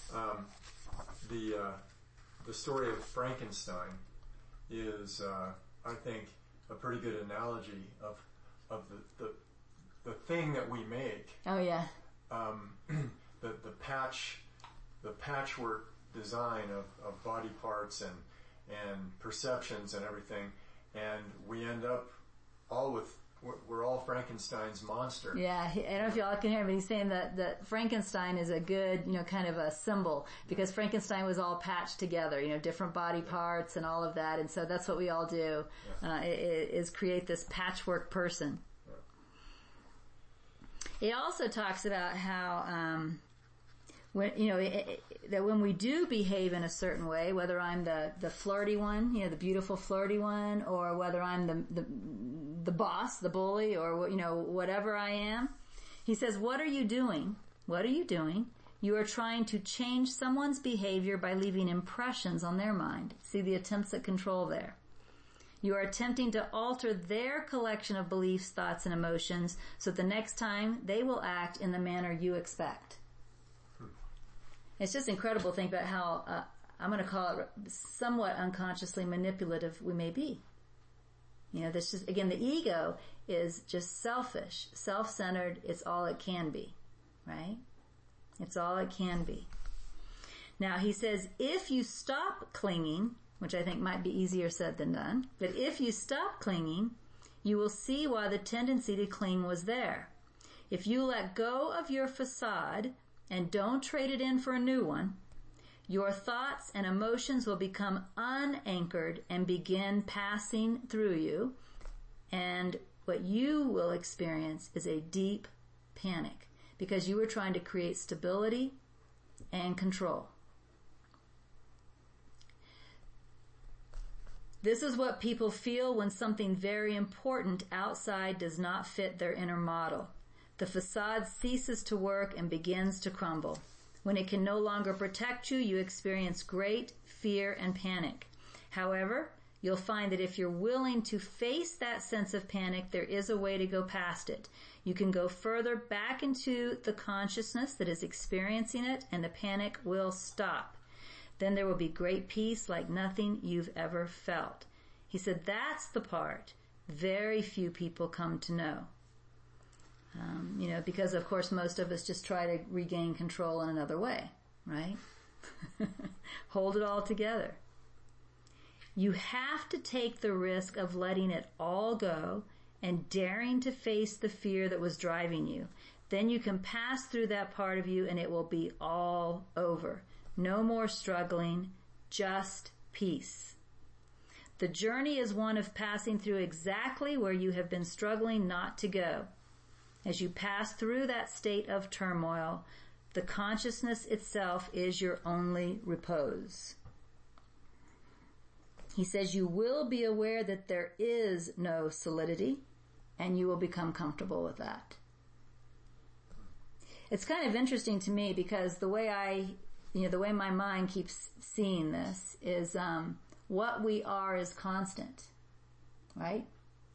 The story of Frankenstein is, I think, a pretty good analogy of the thing that we make. Oh yeah. The patchwork design of body parts and perceptions and everything, and we end up we're all Frankenstein's monster. Yeah, I don't know if y'all can hear him, but he's saying that Frankenstein is a good, kind of a symbol, because Frankenstein was all patched together, different body parts and all of that, and so that's what we all do, is create this patchwork person. It also talks about how, when we do behave in a certain way, whether I'm the flirty one, the beautiful flirty one, or whether I'm the boss, the bully, or whatever I am, he says, what are you doing? What are you doing? You are trying to change someone's behavior by leaving impressions on their mind. See the attempts at control there. You are attempting to alter their collection of beliefs, thoughts, and emotions so that the next time they will act in the manner you expect. It's just incredible to think about how, I'm going to call it somewhat unconsciously manipulative we may be. This just, again, the ego is just selfish, self-centered. It's all it can be, right? It's all it can be. Now, he says, if you stop clinging, which I think might be easier said than done, but if you stop clinging, you will see why the tendency to cling was there. If you let go of your facade and don't trade it in for a new one, your thoughts and emotions will become unanchored and begin passing through you, and what you will experience is a deep panic because you were trying to create stability and control. This is what people feel when something very important outside does not fit their inner model. The facade ceases to work and begins to crumble. When it can no longer protect you, you experience great fear and panic. However, you'll find that if you're willing to face that sense of panic, there is a way to go past it. You can go further back into the consciousness that is experiencing it, and the panic will stop. Then there will be great peace like nothing you've ever felt. He said that's the part very few people come to know. Because of course most of us just try to regain control in another way, right? Hold it all together. You have to take the risk of letting it all go and daring to face the fear that was driving you. Then you can pass through that part of you and it will be all over. No more struggling, just peace. The journey is one of passing through exactly where you have been struggling not to go. As you pass through that state of turmoil, the consciousness itself is your only repose. He says you will be aware that there is no solidity, and you will become comfortable with that. It's kind of interesting to me because the way the way my mind keeps seeing this is what we are is constant, right?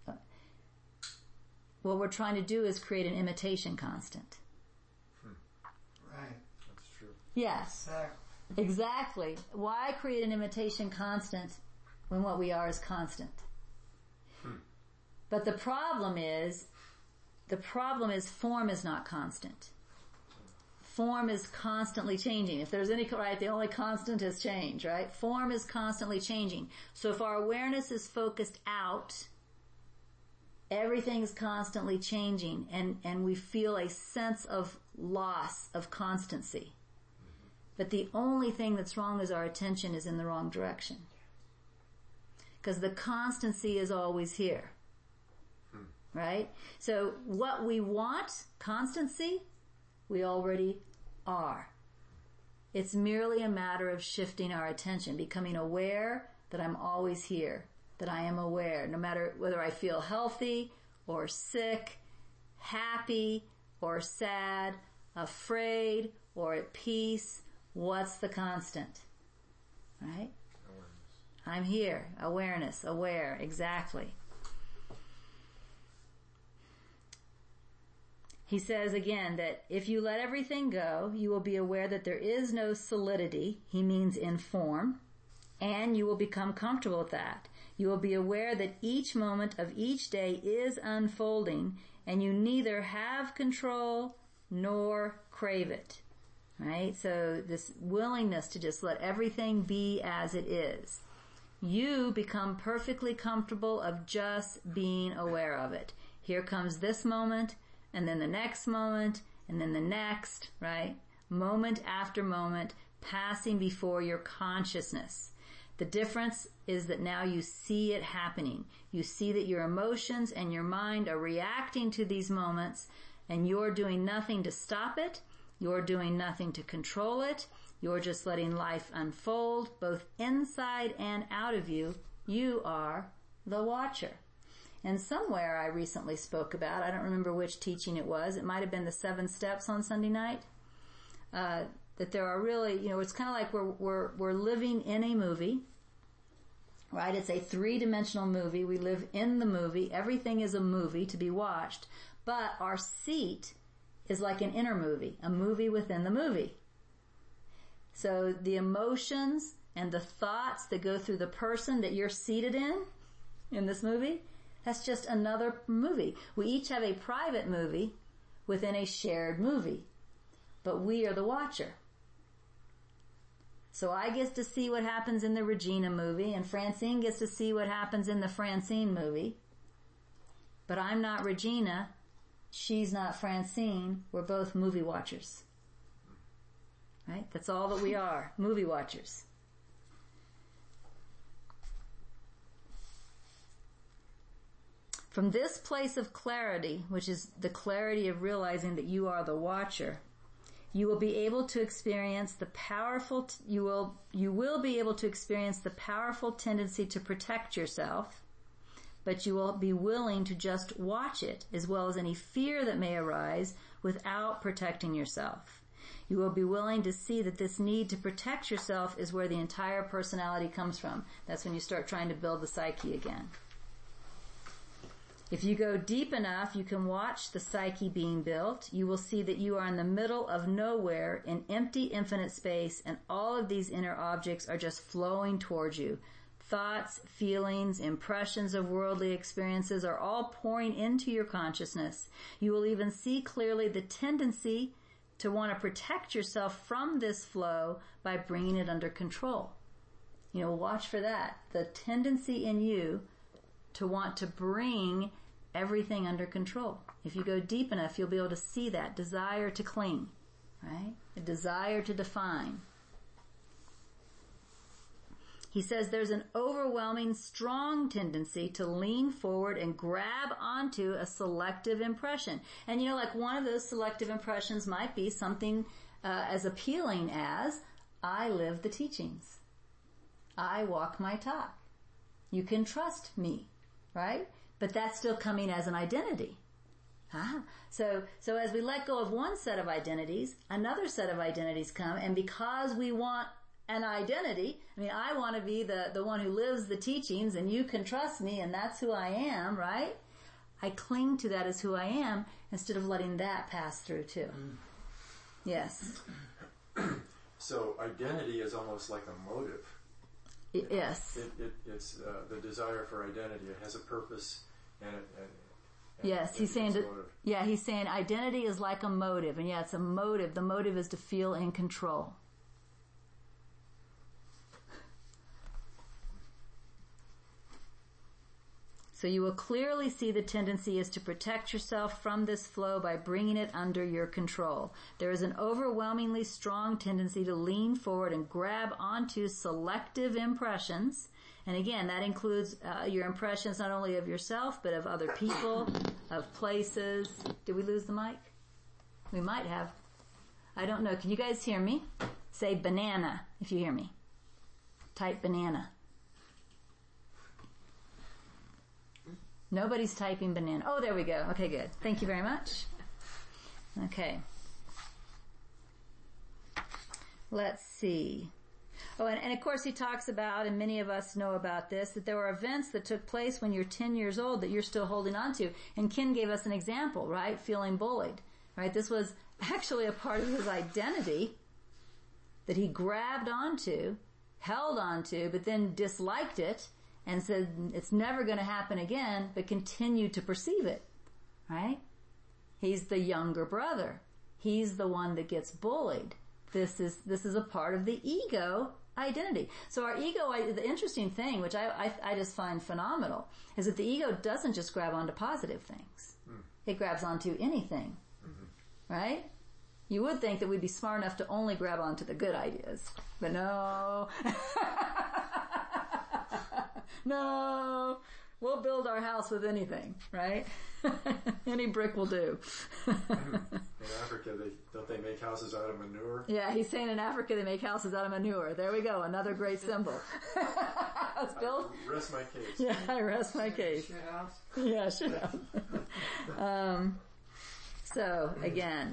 What we're trying to do is create an imitation constant. Right. That's true. Yes. Exactly. Why create an imitation constant when what we are is constant? But the problem is form is not constant. Form is constantly changing. If there's any, right, the only constant is change, right? Form is constantly changing. So if our awareness is focused out, everything's constantly changing, and we feel a sense of loss of constancy. But the only thing that's wrong is our attention is in the wrong direction. Because the constancy is always here. Right? So what we want, constancy, we already are. It's merely a matter of shifting our attention, becoming aware that I'm always here. That I am aware, no matter whether I feel healthy or sick, happy or sad, afraid or at peace, what's the constant? Right? Awareness. I'm here. Awareness. Aware. Exactly. He says again that if you let everything go, you will be aware that there is no solidity. He means in form. And you will become comfortable with that. You will be aware that each moment of each day is unfolding, and you neither have control nor crave it. Right? So this willingness to just let everything be as it is. You become perfectly comfortable of just being aware of it. Here comes this moment, and then the next moment, and then the next, right? Moment after moment, passing before your consciousness. The difference is that now you see it happening. You see that your emotions and your mind are reacting to these moments, and you're doing nothing to stop it. You're doing nothing to control it. You're just letting life unfold, both inside and out of you. You are the watcher. And somewhere I recently spoke about, I don't remember which teaching it was, it might have been the 7 steps on Sunday night, that there are really, it's kind of like we're living in a movie, right? It's a 3-dimensional movie. We live in the movie. Everything is a movie to be watched, but our seat is like an inner movie, a movie within the movie. So the emotions and the thoughts that go through the person that you're seated in this movie, that's just another movie. We each have a private movie within a shared movie, but we are the watcher. So I get to see what happens in the Regina movie, and Francine gets to see what happens in the Francine movie. But I'm not Regina, She's not Francine. We're both movie watchers. Right? That's all that we are. Movie watchers. From this place of clarity, which is the clarity of realizing that you are the watcher, you will be able to experience the powerful, you will be able to experience the powerful tendency to protect yourself, but you will be willing to just watch it, as well as any fear that may arise, without protecting yourself. You will be willing to see that this need to protect yourself is where the entire personality comes from. That's when you start trying to build the psyche again. If you go deep enough, you can watch the psyche being built. You will see that you are in the middle of nowhere in empty, infinite space, and all of these inner objects are just flowing towards you. Thoughts, feelings, impressions of worldly experiences are all pouring into your consciousness. You will even see clearly the tendency to want to protect yourself from this flow by bringing it under control. Watch for that. The tendency in you to want to bring everything under control. If you go deep enough, you'll be able to see that desire to cling, right? A desire to define. He says there's an overwhelming, strong tendency to lean forward and grab onto a selective impression. And like one of those selective impressions might be something as appealing as, I live the teachings. I walk my talk. You can trust me, right? But that's still coming as an identity. So as we let go of one set of identities, another set of identities come, and because we want an identity, I want to be the one who lives the teachings, and you can trust me, and that's who I am, right? I cling to that as who I am, instead of letting that pass through too. Yes. So identity is almost like a motive. Yes. It's the desire for identity. It has a purpose, and yes, he's saying that. Yeah, he's saying identity is like a motive, and it's a motive. The motive is to feel in control. So you will clearly see the tendency is to protect yourself from this flow by bringing it under your control. There is an overwhelmingly strong tendency to lean forward and grab onto selective impressions. And again, that includes your impressions not only of yourself, but of other people, of places. Did we lose the mic? We might have. I don't know. Can you guys hear me? Say banana if you hear me. Type banana. Nobody's typing banana. Oh, there we go. Okay, good. Thank you very much. Okay. Let's see. Oh, and of course he talks about, and many of us know about this, that there were events that took place when you're 10 years old that you're still holding on to. And Ken gave us an example, right? Feeling bullied, right? This was actually a part of his identity that he grabbed onto, held onto, but then disliked it, and said it's never going to happen again, but continued to perceive it, right? He's the younger brother. He's the one that gets bullied. This is a part of the ego identity. So our ego, the interesting thing, which I just find phenomenal, is that the ego doesn't just grab onto positive things. It grabs onto anything, right? You would think that we'd be smart enough to only grab onto the good ideas, but no. No, we'll build our house with anything, right? Any brick will do. In Africa, don't they make houses out of manure? Yeah, he's saying in Africa they make houses out of manure. There we go, another great symbol. Let's build. Rest my case. Yeah, I rest my case. Shit house? Yeah, shit house. So, again,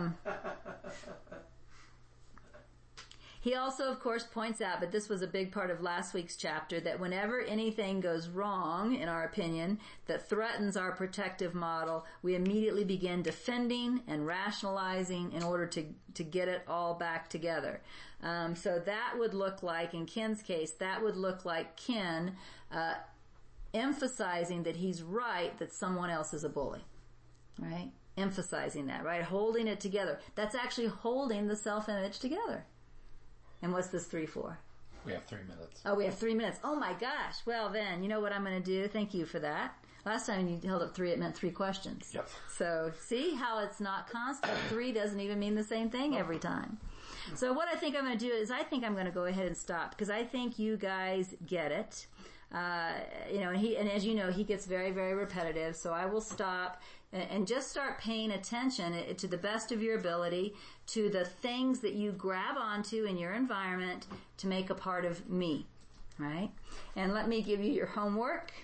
he also, of course, points out, but this was a big part of last week's chapter, that whenever anything goes wrong, in our opinion, that threatens our protective model, we immediately begin defending and rationalizing in order to get it all back together. So that would look like, in Ken's case, that would look like Ken emphasizing that he's right, that someone else is a bully, right? Emphasizing that, right? Holding it together. That's actually holding the self-image together. And what's this 3 for? We have 3 minutes. Oh, we have 3 minutes. Oh my gosh. Well then, you know what I'm going to do? Thank you for that. Last time you held up 3, it meant 3 questions. Yep. So see how it's not constant? 3 doesn't even mean the same thing every time. So what I think I'm going to do is I think I'm going to go ahead and stop because I think you guys get it. And as you know, he gets very, very repetitive. So I will stop and just start paying attention to the best of your ability to the things that you grab onto in your environment to make a part of me. Right? And let me give you your homework.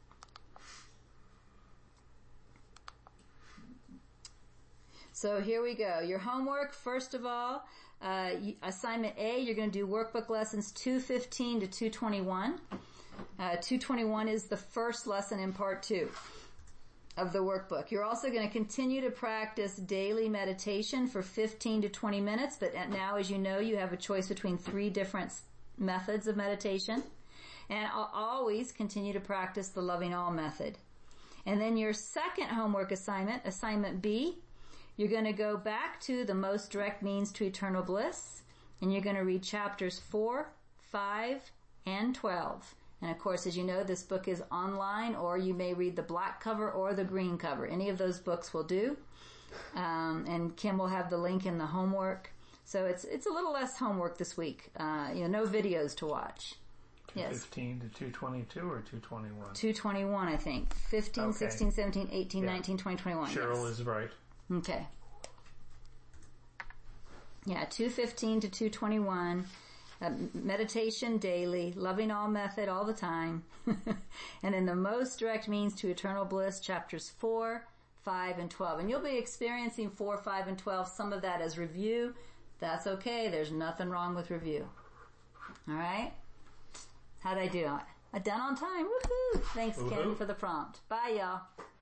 So here we go. Your homework, first of all, assignment A, you're going to do workbook lessons 215 to 221. 221 is the first lesson in part 2 of the workbook. You're also going to continue to practice daily meditation for 15 to 20 minutes, but now, as you know, you have a choice between 3 different methods of meditation. And I'll always continue to practice the Loving All method. And then your second homework assignment, assignment B, you're going to go back to The Most Direct Means to Eternal Bliss, and you're going to read chapters 4, 5, and 12. And of course, as you know, this book is online, or you may read the black cover or the green cover. Any of those books will do. And Kim will have the link in the homework. So it's a little less homework this week. No videos to watch. 215 to 222 or 221? 221, I think. 15, okay. 16, 17, 18, 19, 20, 21. Cheryl is right. Okay. Yeah, 215 to 221. Meditation daily, Loving All method all the time. And then The Most Direct Means to Eternal Bliss, chapters 4, 5, and 12. And you'll be experiencing 4, 5, and 12, some of that as review. That's okay. There's nothing wrong with review. All right? How'd I do? I done on time. Woohoo! Thanks, Ken, for the prompt. Bye, y'all.